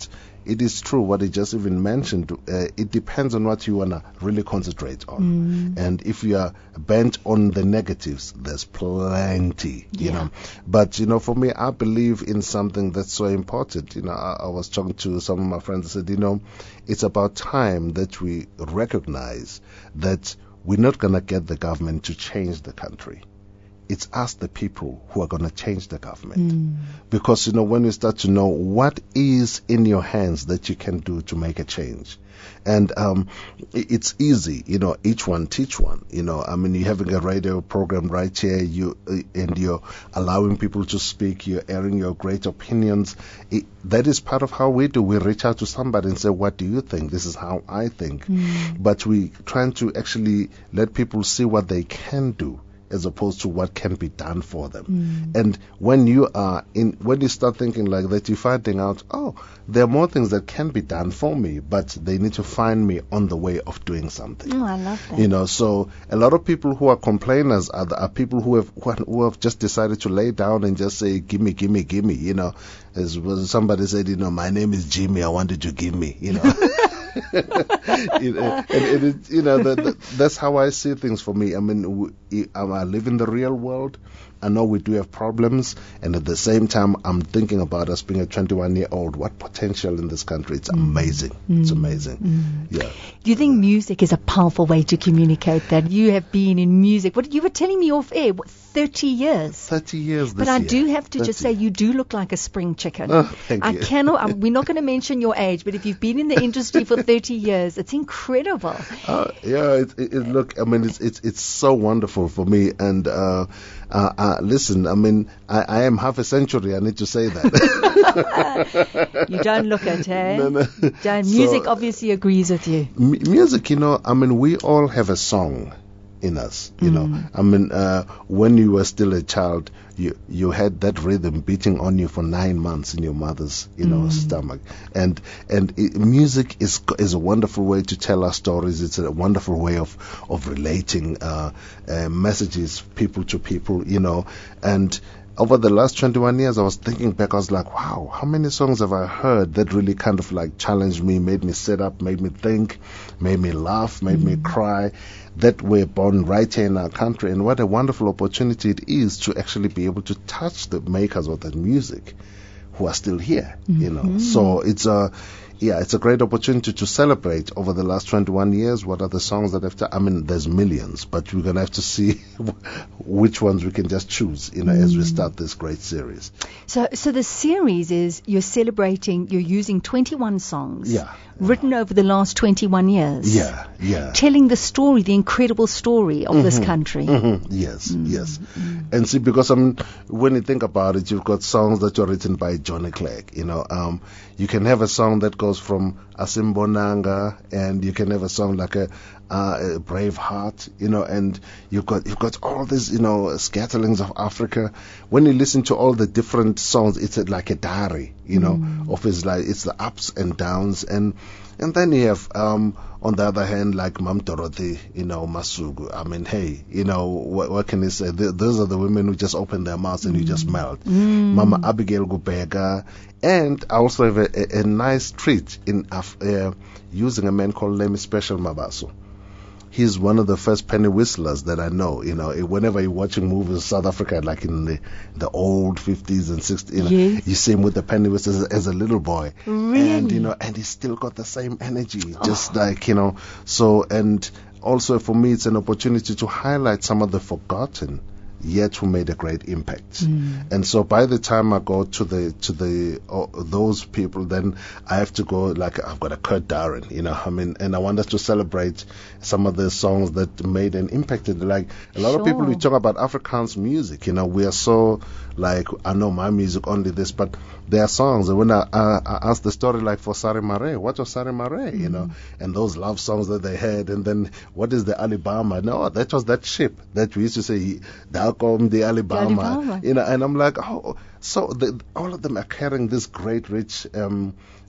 it is true what he just even mentioned. Uh, it depends on what you want to really concentrate on. Mm. And if you are bent on the negatives, there's plenty, you Yeah. know. But, you know, for me, I believe in something that's so important. You know, I, I was talking to some of my friends and said, you know, it's about time that we recognize that we're not going to get the government to change the country. It's us, the people, who are going to change the government. Mm. Because, you know, when you start to know what is in your hands that you can do to make a change. And um, it's easy, you know, each one teach one. You know, I mean, you're having a radio program right here, you uh, and you're allowing people to speak, you're airing your great opinions. It, that is part of how we do. We reach out to somebody and say, what do you think? This is how I think. Mm. But we trying to actually let people see what they can do, as opposed to what can be done for them. Mm. And when you are in, when you start thinking like that, you're finding out, oh, there are more things that can be done for me, but they need to find me on the way of doing something. Oh, I love that. You know, so a lot of people who are complainers are, the, are people who have who have just decided to lay down and just say, gimme, gimme, gimme. You know, as somebody said, you know, my name is Jimmy, I wanted to give me, you know. you know, and, and it, you know the, the, that's how I see things for me. I mean, we, I live in the real world. I know we do have problems, and at the same time, I'm thinking about us being a twenty-one-year-old. What potential in this country? It's amazing. Mm. It's amazing. Mm. Yeah. Do you think music is a powerful way to communicate that? You have been in music. What you were telling me off air, what, thirty years? thirty years. But this I year. do have to just say, thirty. you do look like a spring chicken. Oh, thank I you. cannot. I'm, we're not going to mention your age, but if you've been in the industry for thirty years, it's incredible. Uh, yeah, it, it, it, look, I mean, it's it's it's so wonderful for me. And uh, uh, uh, listen, I mean, I, I am half a century. I need to say that. You don't look it, hey? No, no. Don't. Music So, obviously agrees with you. M- music, you know, I mean, we all have a song in us, you Mm. know. I mean, uh, when you were still a child, you you had that rhythm beating on you for nine months in your mother's, you know, Mm. stomach. And and it, music is is a wonderful way to tell our stories. It's a wonderful way of of relating uh, uh, messages, people to people, you know. And over the last twenty-one years, I was thinking back, I was like, wow, how many songs have I heard that really kind of like challenged me, made me sit up, made me think, made me laugh, made mm. me cry, that were born right here in our country. And what a wonderful opportunity it is to actually be able to touch the makers of that music who are still here, mm-hmm. you know. So it's a, yeah, it's a great opportunity to celebrate over the last twenty-one years. What are the songs that have to, I mean, there's millions, but we're going to have to see which ones we can just choose, you know, mm. as we start this great series. So, so the series is you're celebrating, you're using twenty-one songs. Yeah. Written over the last twenty-one years. Yeah, yeah. Telling the story, the incredible story of mm-hmm, this country. Mm-hmm, yes, mm-hmm. yes. Mm-hmm. And see, because I mean, when you think about it, you've got songs that are written by Johnny Clegg. You know, um, you can have a song that goes from Asimbonanga, and you can have a song like a, uh, a Brave Heart. You know, and you've got you've got all these, you know, scatterings of Africa. When you listen to all the different songs, it's like a diary. You know, mm. of his life. It's the ups and downs, and and then you have, um, on the other hand, like Mam Dorothy, you know, Masugu. I mean, hey, you know, what, what can you say? The, those are the women who just open their mouths and mm. you just melt. Mm. Mama Abigail Gubega. And I also have a, a, a nice treat in Af- uh, using a man called Lemmy Special Mabaso. He's one of the first penny whistlers that I know. You know, whenever you're watching movies in South Africa, like in the, the old fifties and sixties, you know, yes. you see him with the penny whistle as, as a little boy. Really? And, you know, and he's still got the same energy, just oh. like, you know, so, and also for me, it's an opportunity to highlight some of the forgotten yet who made a great impact. Mm. And so by the time I go to the to the uh, those people, then I have to go, like, I've got a Kurt Darren, you know, I mean, and I want us to celebrate some of the songs that made an impact. Like a lot sure. of people, we talk about Afrikaans music, you know, we are so, like, I know my music only this, but there are songs, and when I, I, I ask the story, like for Sari Mare, what was Sari Mare, mm. you know, and those love songs that they had, and then what is the Alabama? No, that was that ship that we used to say, Dalcom, the Alabama, Alabama, you know, and I'm like, oh, so the, all of them are carrying this great, rich um,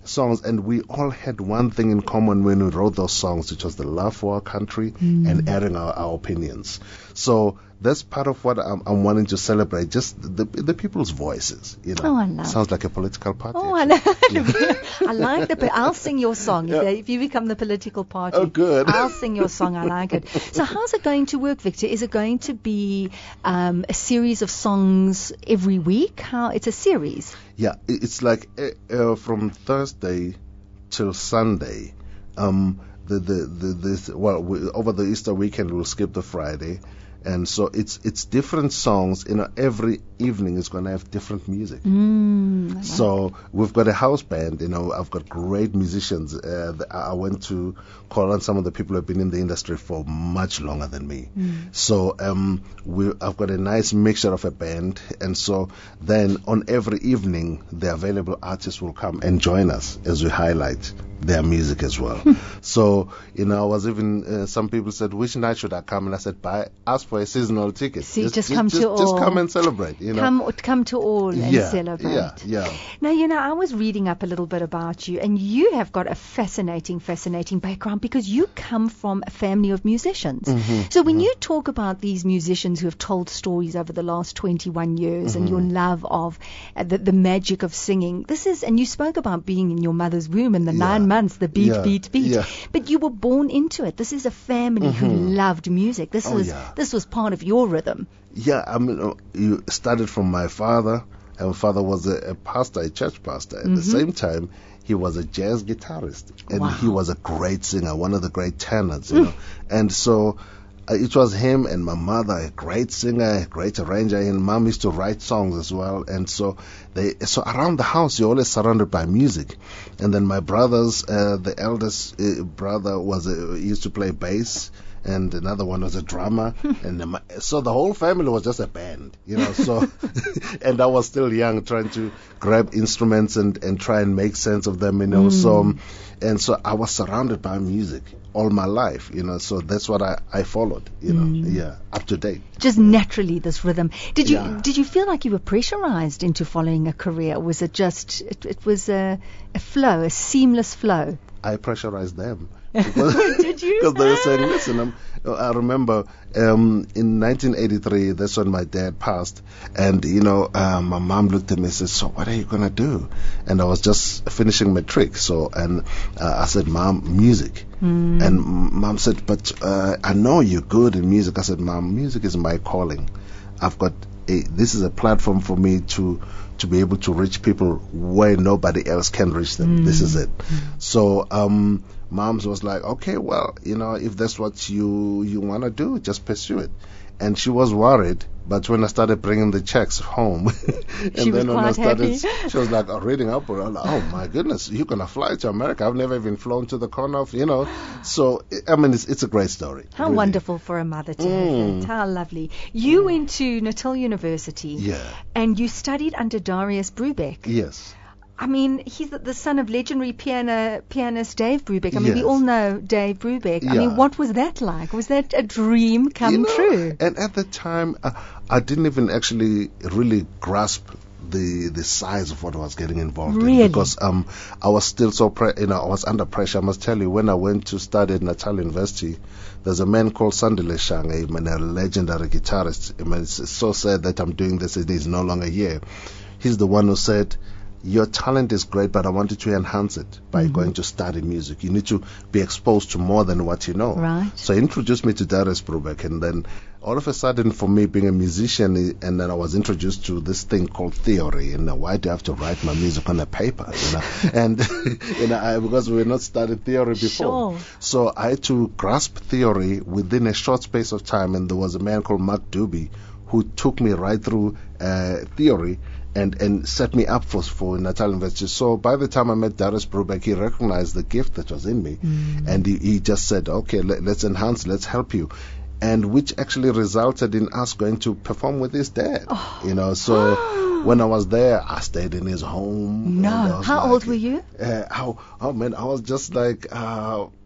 songs, and we all had one thing in common when we wrote those songs, which was the love for our country Mm. and airing our, our opinions. So that's part of what I'm, I'm wanting to celebrate, just the the people's voices. You know, Oh, I love sounds like a political party. Oh, I actually. know. I like the. I'll sing your song if, Yeah. they, if you become the political party. Oh, good. I'll sing your song. I like it. So, how's it going to work, Victor? Is it going to be um, a series of songs every week? How? It's a series. Yeah, it- it's like uh, uh, from Thursday till Sunday. Um, the the the, the well, we, over the Easter weekend we'll skip the Friday, and so it's it's different songs. You know, every evening is going to have different music. Mm, I like So we've got a house band. You know, I've got great musicians. Uh, the, I went to call on some of the people who have been in the industry for much longer than me. Mm. So um, we, I've got a nice mixture of a band, and so then on every evening, the available artists will come and join us as we highlight their music as well. So you know, I was even uh, some people said, which night should I come? And I said, buy ask for a seasonal ticket. See, just come to just, all. Just come and celebrate. You know, Come, come to all and yeah, celebrate. yeah, yeah. Now, you know, I was reading up a little bit about you, and you have got a fascinating, fascinating background because you come from a family of musicians. Mm-hmm, So when you talk about these musicians who have told stories over the last twenty-one years Mm-hmm. and your love of uh, the, the magic of singing, this is, and you spoke about being in your mother's womb and the Yeah, nine months, the beat, yeah, beat, beat. yeah. But you were born into it. This is a family who loved music. This Oh, was yeah. this was part of your rhythm. Yeah, I mean, uh, you started from my father, and my father was a, a pastor, a church pastor. At the same time, he was a jazz guitarist, and Wow. he was a great singer, one of the great tenors, you know. And so uh, it was him and my mother, a great singer, a great arranger, and mom used to write songs as well. And so they, so around the house, you're always surrounded by music. And then my brothers, uh, the eldest uh, brother was a, he used to play bass, and another one was a drummer, and the, so the whole family was just a band, you know. So, and I was still young, trying to grab instruments and and try and make sense of them, you know. So, and so I was surrounded by music all my life, you know. So that's what I I followed, you know. Yeah, up to date. Just naturally, this rhythm. Did you Yeah. did you feel like you were pressurized into following a career? Or was it just it, it was a, a flow, a seamless flow? I pressurized them. Because, Did you? Because they were saying, listen, I'm, I remember um, in nineteen eighty-three, that's when my dad passed. And, you know, uh, my mom looked at me and said, so what are you going to do? And I was just finishing matric. So, and uh, I said, Mom, music. Mm. And Mom said, but uh, I know you're good in music. I said, Mom, music is my calling. I've got a, this is a platform for me to to be able to reach people where nobody else can reach them. Mm. This is it. So um, Moms was like, okay, well, you know, if that's what you you want to do, just pursue it. And she was worried, but when I started bringing the checks home, and She was then when I quite started, happy. she was like, oh, reading up, I was like, oh my goodness, you're gonna fly to America? I've never even flown to the corner of, you know. So I mean, it's it's a great story. How really. wonderful for a mother to Mm. have that. How lovely. You went to Natal University. Yeah. And you studied under Darius Brubeck. Yes. I mean, he's the, the son of legendary piano, pianist Dave Brubeck. I mean, we Yes. all know Dave Brubeck. I Yeah. mean, what was that like? Was that a dream come You know, true? And at the time, uh, I didn't even actually really grasp the the size of what I was getting involved Really? in, because um I was still so pre- you know I was under pressure. I must tell you, when I went to study at Natal University, there's a man called Sandile Shang, a, man, a legendary guitarist. I mean, it's, it's so sad that I'm doing this and he's no longer here. He's the one who said, your talent is great, but I want you to enhance it by going to study music. You need to be exposed to more than what you know. Right. So he introduced me to Darius Brubeck, and then all of a sudden, for me being a musician, and then I was introduced to this thing called theory. And you know, why do I have to write my music on a paper? You know, and you know, I, because we were not studying theory before, Sure. so I had to grasp theory within a short space of time. And there was a man called Mark Doobie who took me right through uh, theory. And, and set me up for for Natal University. So by the time I met Darius Brubeck, he recognized the gift that was in me, Mm. and he, he just said, "Okay, let, let's enhance, let's help you," and which actually resulted in us going to perform with his dad. Oh. You know, so when I was there, I stayed in his home. No. and I was How like, old were you? Uh, how? Oh man, I was just like. Uh,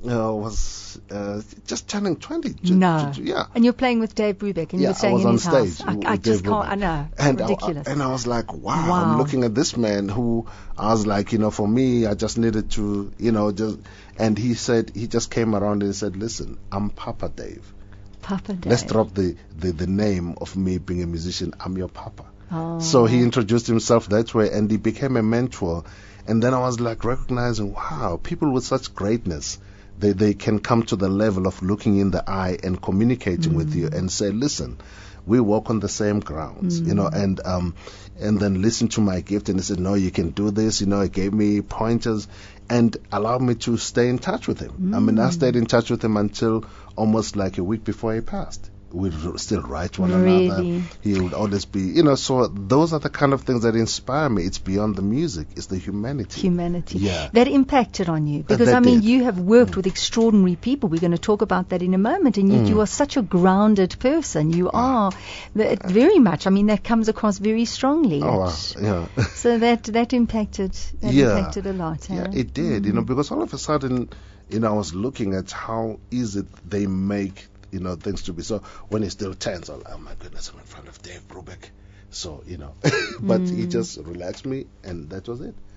uh, was uh, just turning twenty. No. Yeah. And you're playing with Dave Brubeck, and Yeah, you were staying I was in on his house. stage I, with I Dave just can't. Brubeck. I know. And ridiculous. I, and I was like, wow, Wow. I'm looking at this man who I was like, you know, for me, I just needed to, you know, just. And he said, he just came around and said, listen, I'm Papa Dave. Papa Dave. Let's drop the, the, the name of me being a musician. I'm your papa. Oh. So he introduced himself that way, and he became a mentor. And then I was like recognizing, wow, people with such greatness, they, they can come to the level of looking in the eye and communicating Mm. with you and say, listen, we walk on the same grounds, Mm. you know, and um, and then listen to my gift. And he said, no, you can do this. You know, he gave me pointers and allowed me to stay in touch with him. Mm. I mean, I stayed in touch with him until almost like a week before he passed. We'd r- still write one Really? another. He would always be, you know, so those are the kind of things that inspire me. It's beyond the music. It's the humanity. Humanity. Yeah. That impacted on you. Because, that I mean, did. you have worked with extraordinary people. We're going to talk about that in a moment. And yet Mm. you are such a grounded person. You are the- very much. I mean, that comes across very strongly. Oh, wow. Yeah. So that that impacted that Yeah. impacted a lot. Yeah, huh? it did, you know, because all of a sudden, you know, I was looking at how easy they make, you know, things to be. So when he still turns, I'm like, oh my goodness, I'm in front of Dave Brubeck. So, you know, but he just relaxed me, and that was it.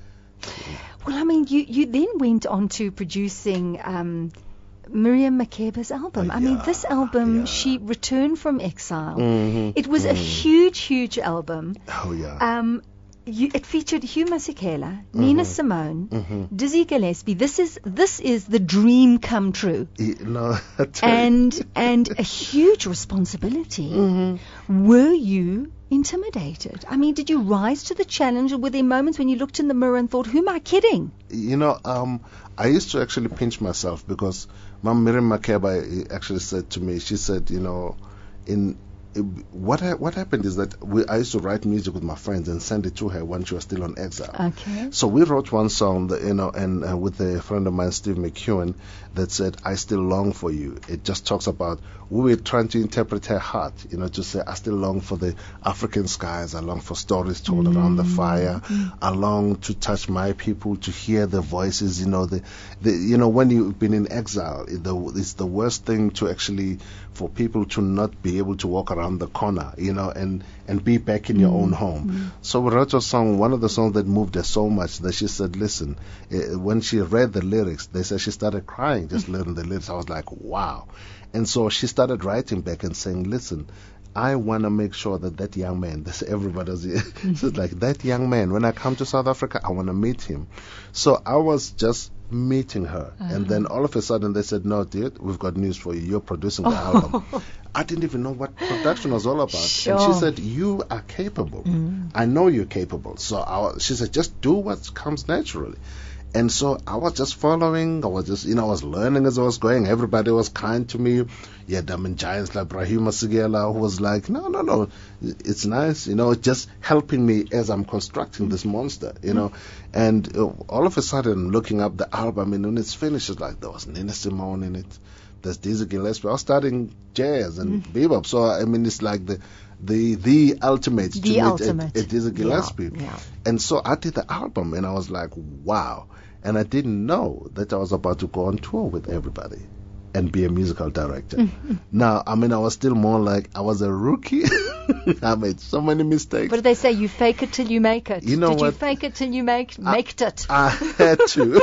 Well, I mean, you, you then went on to producing um, Miriam Makeba's album. Oh, I mean, yeah, this album, yeah. she returned from exile. Mhm, It was a mhm. huge, huge album. Oh, yeah. Um, you, it featured Hugh Masekela, Nina Simone, Mhm. Dizzy Gillespie. This is this is the dream come true, He- no, I tell you. and and a huge responsibility. Mm-hmm. Were you intimidated? I mean, did you rise to the challenge, or were there moments when you looked in the mirror and thought, "Who am I kidding?" You know, um, I used to actually pinch myself because Mom Miriam Makeba actually said to me, she said, you know, in what ha- what happened is that we, I used to write music with my friends and send it to her when she was still on exile. Okay. So we wrote one song, that, you know, and uh, with a friend of mine, Steve McEwen, that said, "I still long for you." It just talks about we were trying to interpret her heart, you know, to say, "I still long for the African skies. I long for stories told around the fire. I long to touch my people, to hear the voices." You know, the, the you know, when you've been in exile, it, the, it's the worst thing to actually for people to not be able to walk around the corner, you know, and and be back in your own home. So we wrote a song, one of the songs that moved her so much that she said, listen, uh, when she read the lyrics, they said she started crying just learning the lyrics. I was like, wow. And so she started writing back and saying, listen, I want to make sure that that young man, this everybody's so like that young man, when I come to South Africa, I want to meet him. So I was just meeting her, Uh-huh. and then all of a sudden they said, no, dude, we've got news for you. You're producing the album. I didn't even know what production was all about. Sure. And she said, you are capable. Mm. I know you're capable. So I, she said, just do what comes naturally. And so I was just following. I was just, you know, I was learning as I was going. Everybody was kind to me. Yeah, I mean, giants like Brahim Sigela, who was like, no, no, no, it's nice, you know, just helping me as I'm constructing this monster, you know. And uh, all of a sudden, looking up the album, and when it's finished, it's like there was Nina Simone in it. There's Dizzy Gillespie. I was studying jazz and bebop, so I mean, it's like the the the ultimate to The meet ultimate. At, at Dizzy Gillespie. Yeah, yeah. And so I did the album, and I was like, wow. And I didn't know that I was about to go on tour with everybody and be a musical director. Now, I mean, I was still more like I was a rookie. I made so many mistakes. What do they say? You fake it till you make it. You know Did you what? fake it till you make make it? I had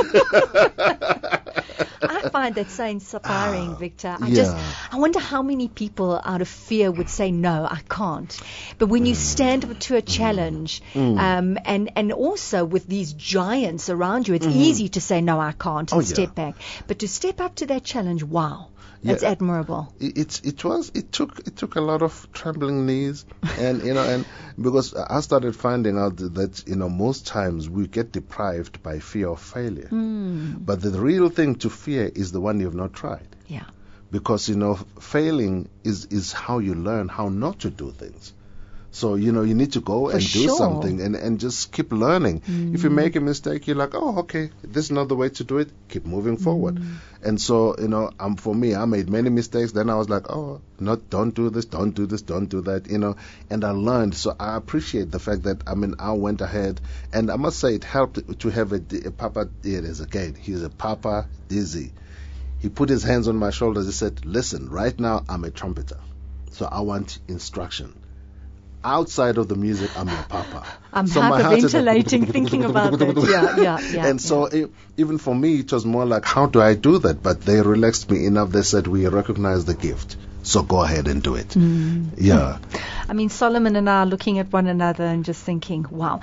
to. I find that so inspiring, Victor. I yeah. just, I wonder how many people out of fear would say, no, I can't. But when you stand up to a challenge, Mm. um, and, and also with these giants around you, it's easy to say, no, I can't, and Oh, yeah. step back. But to step up to that challenge, wow, that's Yeah. admirable. It, it's it was it took it took a lot of trembling knees, and you know, and because I started finding out that you know most times we get deprived by fear of failure, Mm. but the real thing to fear is the one you have not tried. Yeah. Because you know failing is is how you learn how not to do things. So you know you need to go For and do sure. something and, and just keep learning. Mm. If you make a mistake, you're like, oh, okay, this is not the way to do it. Keep moving forward. Mm. And so you know, um, for me, I made many mistakes. Then I was like, oh, not don't do this, don't do this, don't do that. You know, and I learned. So I appreciate the fact that I mean I went ahead, and I must say it helped to have a, a Papa. It is again, he's a Papa Dizzy. he put his hands on my shoulders. He said, listen, right now I'm a trumpeter, so I want instruction. Outside of the music, I'm your papa. I'm so my heart is hyperventilating like thinking about that. Yeah, yeah, yeah. And yeah. so it, even for me, it was more like, how do I do that? But they relaxed me enough. They said, we recognize the gift, so go ahead and do it. Mm. Yeah. I mean, Solomon and I are looking at one another and just thinking, wow.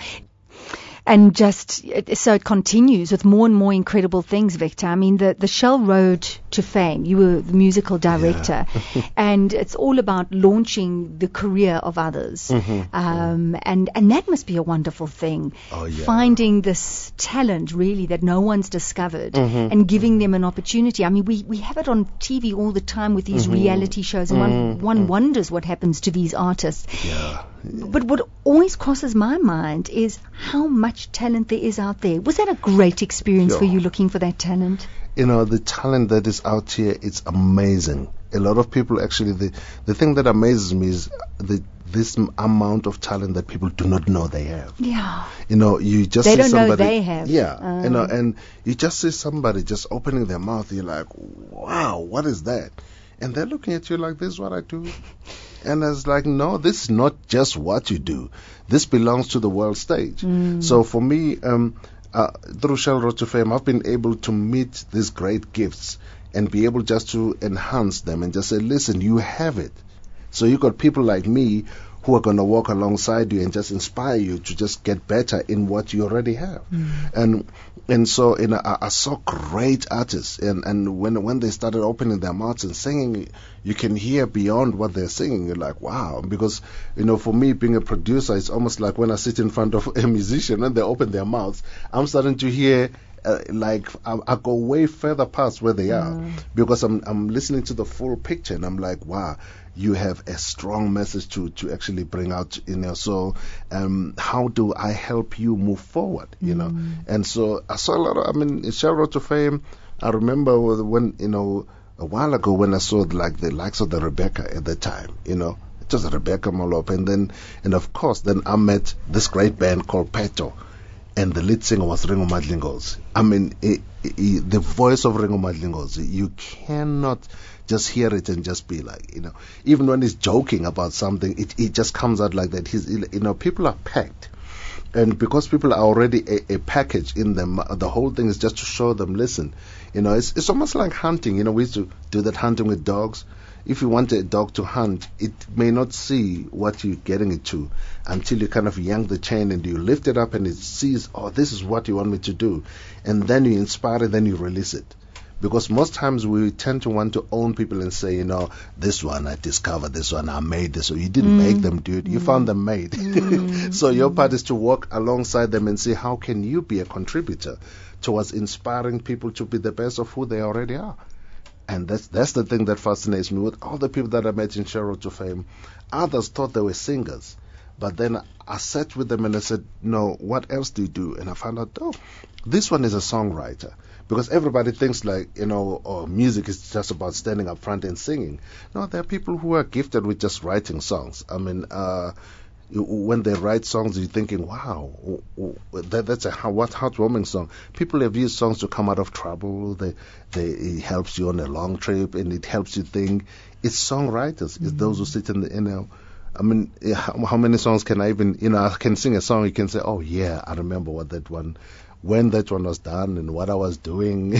And just, so it continues with more and more incredible things, Victor. I mean, the, the Shell Road to Fame, you were the musical director, yeah. And it's all about launching the career of others. Mm-hmm. Um, and, and that must be a wonderful thing. Oh, yeah. Finding this talent, really, that no one's discovered, mm-hmm. and giving them an opportunity. I mean, we, we have it on T V all the time with these mm-hmm. reality shows, and mm-hmm. one, one mm-hmm. wonders what happens to these artists. Yeah. But what always crosses my mind is how much talent there is out there. Was that a great experience Sure. for you looking for that talent? You know, the talent that is out here, it's amazing. A lot of people actually, the, the thing that amazes me is the this m- amount of talent that people do not know they have. Yeah. You know, you just They see don't know somebody, they have. Yeah. Um, you know, and you just see somebody just opening their mouth, you're like, wow, what is that? And they're looking at you like, this is what I do. And it's like, no, this is not just what you do. This belongs to the world stage. Mm. So for me, um, uh, through Shell Road to Fame, I've been able to meet these great gifts and be able just to enhance them and just say, listen, you have it. So you got people like me who are going to walk alongside you and just inspire you to just get better in what you already have. Mm. And and so in a, I saw great artists, and, and when when they started opening their mouths and singing, you can hear beyond what they're singing. You're like, wow. Because, you know, for me, being a producer, it's almost like when I sit in front of a musician and they open their mouths, I'm starting to hear Uh, like I, I go way further past where they are, mm. because I'm I'm listening to the full picture, and I'm like, wow, you have a strong message to to actually bring out, you know. So um, how do I help you move forward, you mm. know? And so I saw a lot of, I mean, Shell Road to Fame. I remember when, you know, a while ago when I saw like the likes of the Rebecca at the time, you know, just Rebecca Molop, and then and of course then I met this great band called Peto. And the lead singer was Ringo Madlingozi. I mean, it, it, the voice of Ringo Madlingozi, you cannot just hear it and just be like, you know, even when he's joking about something, it, it just comes out like that. He's, you know, people are packed. And because people are already a, a package in them, the whole thing is just to show them, listen, you know, it's, it's almost like hunting. You know, we used to do that hunting with dogs. If you want a dog to hunt, it may not see what you're getting it to until you kind of yank the chain and you lift it up and it sees, oh, this is what you want me to do. And then you inspire it, then you release it. Because most times we tend to want to own people and say, you know, this one I discovered, this one I made this. So you didn't mm. make them, dude. You mm. found them made. Mm. So your part is to walk alongside them and see how can you be a contributor towards inspiring people to be the best of who they already are. And that's that's the thing that fascinates me with all the people that I met in Shell Road to Fame. Others thought they were singers. But then I sat with them and I said, no, what else do you do? And I found out, oh, this one is a songwriter. Because everybody thinks like, you know, oh, music is just about standing up front and singing. No, there are people who are gifted with just writing songs. I mean, uh, when they write songs, you're thinking, wow, that, that's a what heartwarming song. People have used songs to come out of trouble. They, they, it helps you on a long trip, and it helps you think. It's songwriters. Mm-hmm. It's those who sit in the, you know, I mean, how, how many songs can I even, you know, I can sing a song, you can say, oh, yeah, I remember what that one, when that one was done and what I was doing.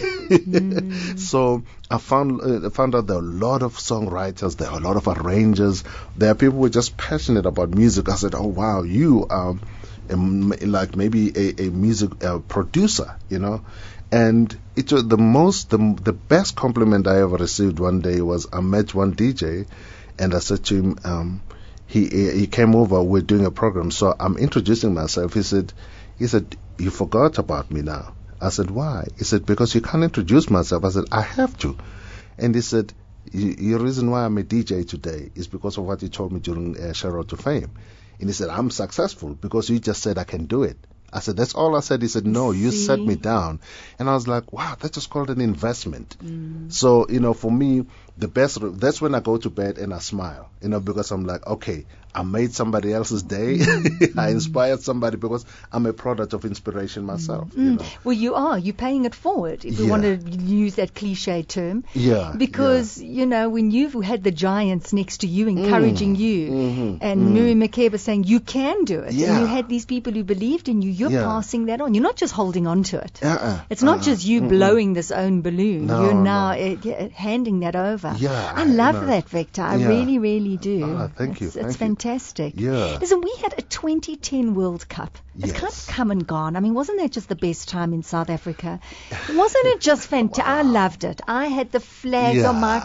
Mm. So I found uh, found out there are a lot of songwriters, there are a lot of arrangers, there are people who are just passionate about music. I said, oh, wow, you are um, like maybe a, a music uh, producer, you know. And it was the most, the, the best compliment I ever received one day was I met one D J and I said to him, um, he he came over, we're doing a program, so I'm introducing myself. He said, he said, you forgot about me now. I said, why? He said, because you can't introduce myself. I said, I have to. And he said, the reason why I'm a D J today is because of what you told me during uh, Shell Road to Fame. And he said, I'm successful because you just said I can do it. I said, that's all I said. He said, no, you See? set me down. And I was like, wow, that's just called an investment. Mm. So, you know, for me, the best, that's when I go to bed and I smile, you know, because I'm like, okay, I made somebody else's day. Mm. I inspired somebody because I'm a product of inspiration myself. Mm. You know? Well, you are. You're paying it forward, if we Yeah. want to use that cliche term. Yeah. Because, you know, when you've had the giants next to you encouraging Mm. you, Mhm. and Mm. Miriam Makeba saying you can do it, and Yeah. you had these people who believed in you, you're Yeah. passing that on. You're not just holding on to it. Uh-uh. It's not Uh-uh. just you Mm-mm. blowing this own balloon. No, you're now no. uh, yeah, handing that over. Yeah, I I love know. that, Victor. I Yeah. really, really do. Ah, thank you, It's, thank it's you. fantastic. Yeah. Listen, we had a twenty ten World Cup. It's kind of Yes. come and gone. I mean, wasn't that just the best time in South Africa? Wasn't it just fantastic? I loved it. I had the flags Yeah, on my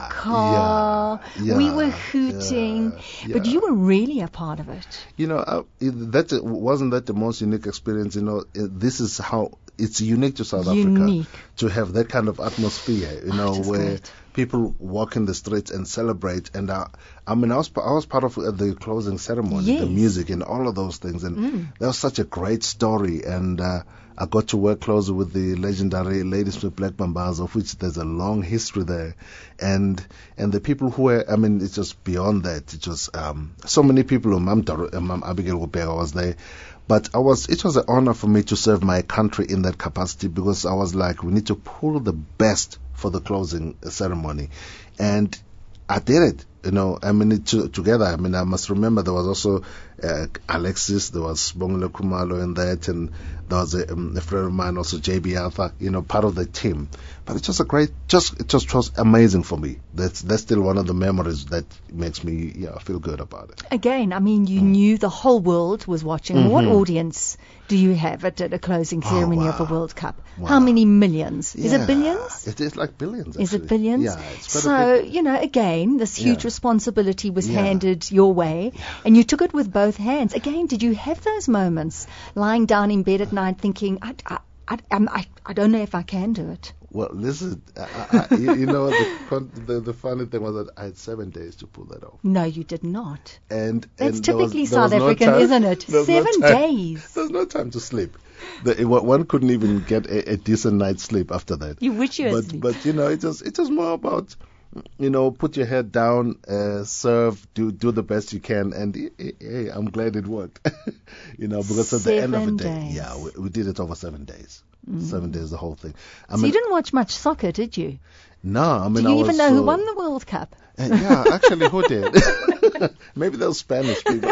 car. yeah, we were yeah, hooting. yeah. But you were really a part of it. You know, uh, it- that uh, wasn't that the most unique experience. You know, uh, this is how it's unique to South Unique. Africa to have that kind of atmosphere. You Oh, know, it was where great. people walk in the streets and celebrate. And uh, I mean, I was pa- I was part of uh, the closing ceremony, Yes. the music and all of those things. And Mm. that was such a great story. And uh, I got to work closer with the legendary Ladysmith Black Mambazo, of which there's a long history there. And and the people who were, I mean, it's just beyond that. It was um, so many people. Mam Dar- uh, Mam Abigail Gubega was there. But I was, it was an honor for me to serve my country in that capacity, because I was like, we need to pull the best for the closing ceremony. And I did it. You know, I mean, it to, together. I mean, I must remember there was also uh, Alexis, there was Bongile Kumalo in that, and there was a, um, a friend of mine, also J B Arthur, you know, part of the team. But it's just a great, just it just was amazing for me. That's that's still one of the memories that makes me, yeah, feel good about it. Again, I mean, you Mm. knew the whole world was watching. Mhm. What audience do you have at, at a closing Oh, ceremony wow. of a World Cup? Wow. How many millions? Is Yeah, it billions? It is like billions. Is Actually. it billions? Yeah, it's quite a So, big, you know, again, this huge Yeah. responsibility was Yeah. handed your way, and you took it with both hands. Again, did you have those moments lying down in bed at night thinking, I, I, I, I'm- I, I don't know if I can do it? Well, listen, I, I, you, you know, the, con- the the funny thing was that I had seven days to pull that off. No, you did not. And That's and there was- typically there was South no African, time- isn't it? there was no Seven time- days. There's no time to sleep. The, it, one couldn't even get a, a decent night's sleep after that. You wish you were but asleep. but you know, it was it was more about, you know, put your head down, uh, serve, do do the best you can, and eh, eh, hey, I'm glad it worked. You know, because at the end of Seven the day, days. yeah, we, we did it over seven days. Seven days, the whole thing. I So mean, you didn't watch much soccer, did you? no, I mean, Do you I even was know who so- won the World Cup? Uh, yeah, actually, who did? Maybe those Spanish people.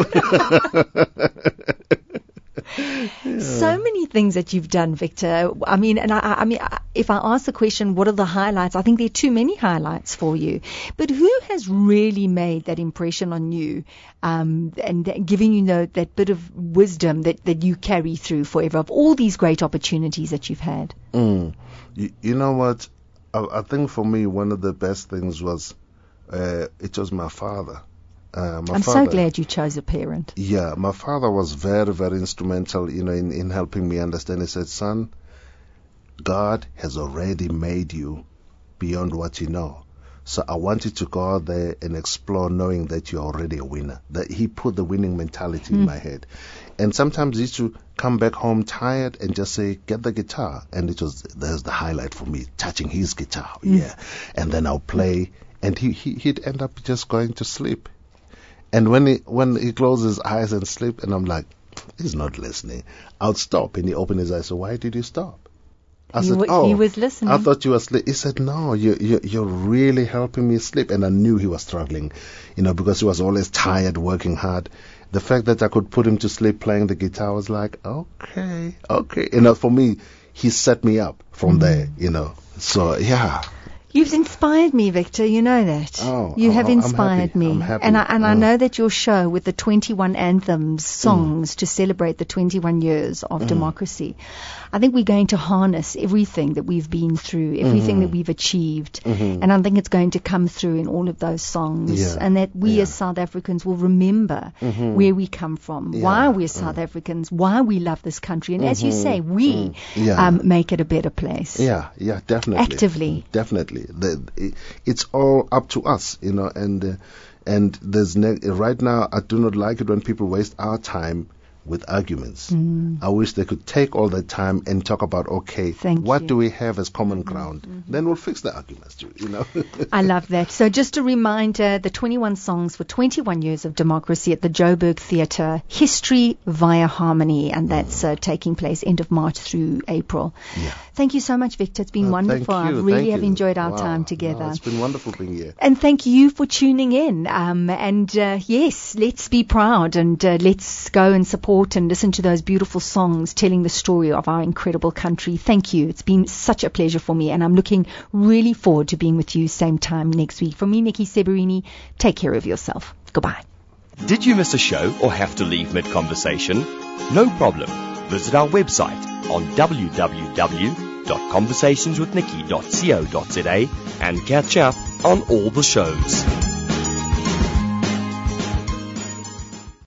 So many things that you've done, Victor. I mean, and I, I mean, I- if I ask the question, what are the highlights? I think there are too many highlights for you. But who has really made that impression on you, um, and that- giving you know, that bit of wisdom that, that you carry through forever of all these great opportunities that you've had? Mm. You, you know what? I, I think for me, one of the best things was uh, it was my father. Uh, my I'm father, so glad you chose a parent. Yeah, my father was very, very instrumental, you know, in, in helping me understand. He said, son, God has already made you beyond what you know. So I want you to go out there and explore knowing that you're already a winner. That he put the winning mentality Mm. in my head. And sometimes he used to come back home tired and just say, get the guitar. And it was, there's the highlight for me, touching his guitar. Mm. Yeah. And then I'll play and he, he, he'd end up just going to sleep. And when he when he closes his eyes and sleep, and I'm like, he's not listening. I'll stop, and he opened his eyes. So why did you stop? I He said, wa- oh, he was listening. I thought you were asleep. He said, no, you, you you're really helping me sleep. And I knew he was struggling, you know, because he was always tired, working hard. The fact that I could put him to sleep playing the guitar was like, okay, okay. You know, for me, he set me up from Mm. there, you know. So yeah. You've inspired me, Victor. You know that. Oh, you oh, have I'm inspired happy. me, I'm happy. and I and I Mm. know that your show with the twenty-one anthems, songs to celebrate the twenty-one years of Mm. democracy. I think we're going to harness everything that we've been through, everything Mhm. that we've achieved, Mhm. and I think it's going to come through in all of those songs, Yeah. and that we Yeah. as South Africans will remember Mhm. where we come from, Yeah. why we're South Mm. Africans, why we love this country, and as you Mhm. say, we Mm. Yeah. um, make it a better place. Yeah, yeah, definitely. Actively. Definitely. The, it, it's all up to us, you know, and uh, and there's ne- right now I do not like it when people waste our time with arguments. Mm. I wish they could take all that time and talk about, okay, Thank what you. do we have as common ground? Mm-hmm. Then we'll fix the arguments, you know. I love that. So just a reminder, the twenty-one songs for twenty-one years of democracy at the Joburg Theatre, History via Harmony, and that's uh, taking place end of March through April. Yeah. Thank you so much, Victor. It's been Uh, wonderful. I thank you, really thank have you. enjoyed our Wow. time together. No, it's been wonderful being here. And thank you for tuning in. Um, and uh, yes, let's be proud and uh, let's go and support and listen to those beautiful songs telling the story of our incredible country. Thank you. It's been such a pleasure for me, and I'm looking really forward to being with you same time next week. From me, Nikki Seberini, take care of yourself. Goodbye. Did you miss a show or have to leave mid-conversation? No problem. Visit our website on w w w dot conversationswithnikki dot co dot za and catch up on all the shows.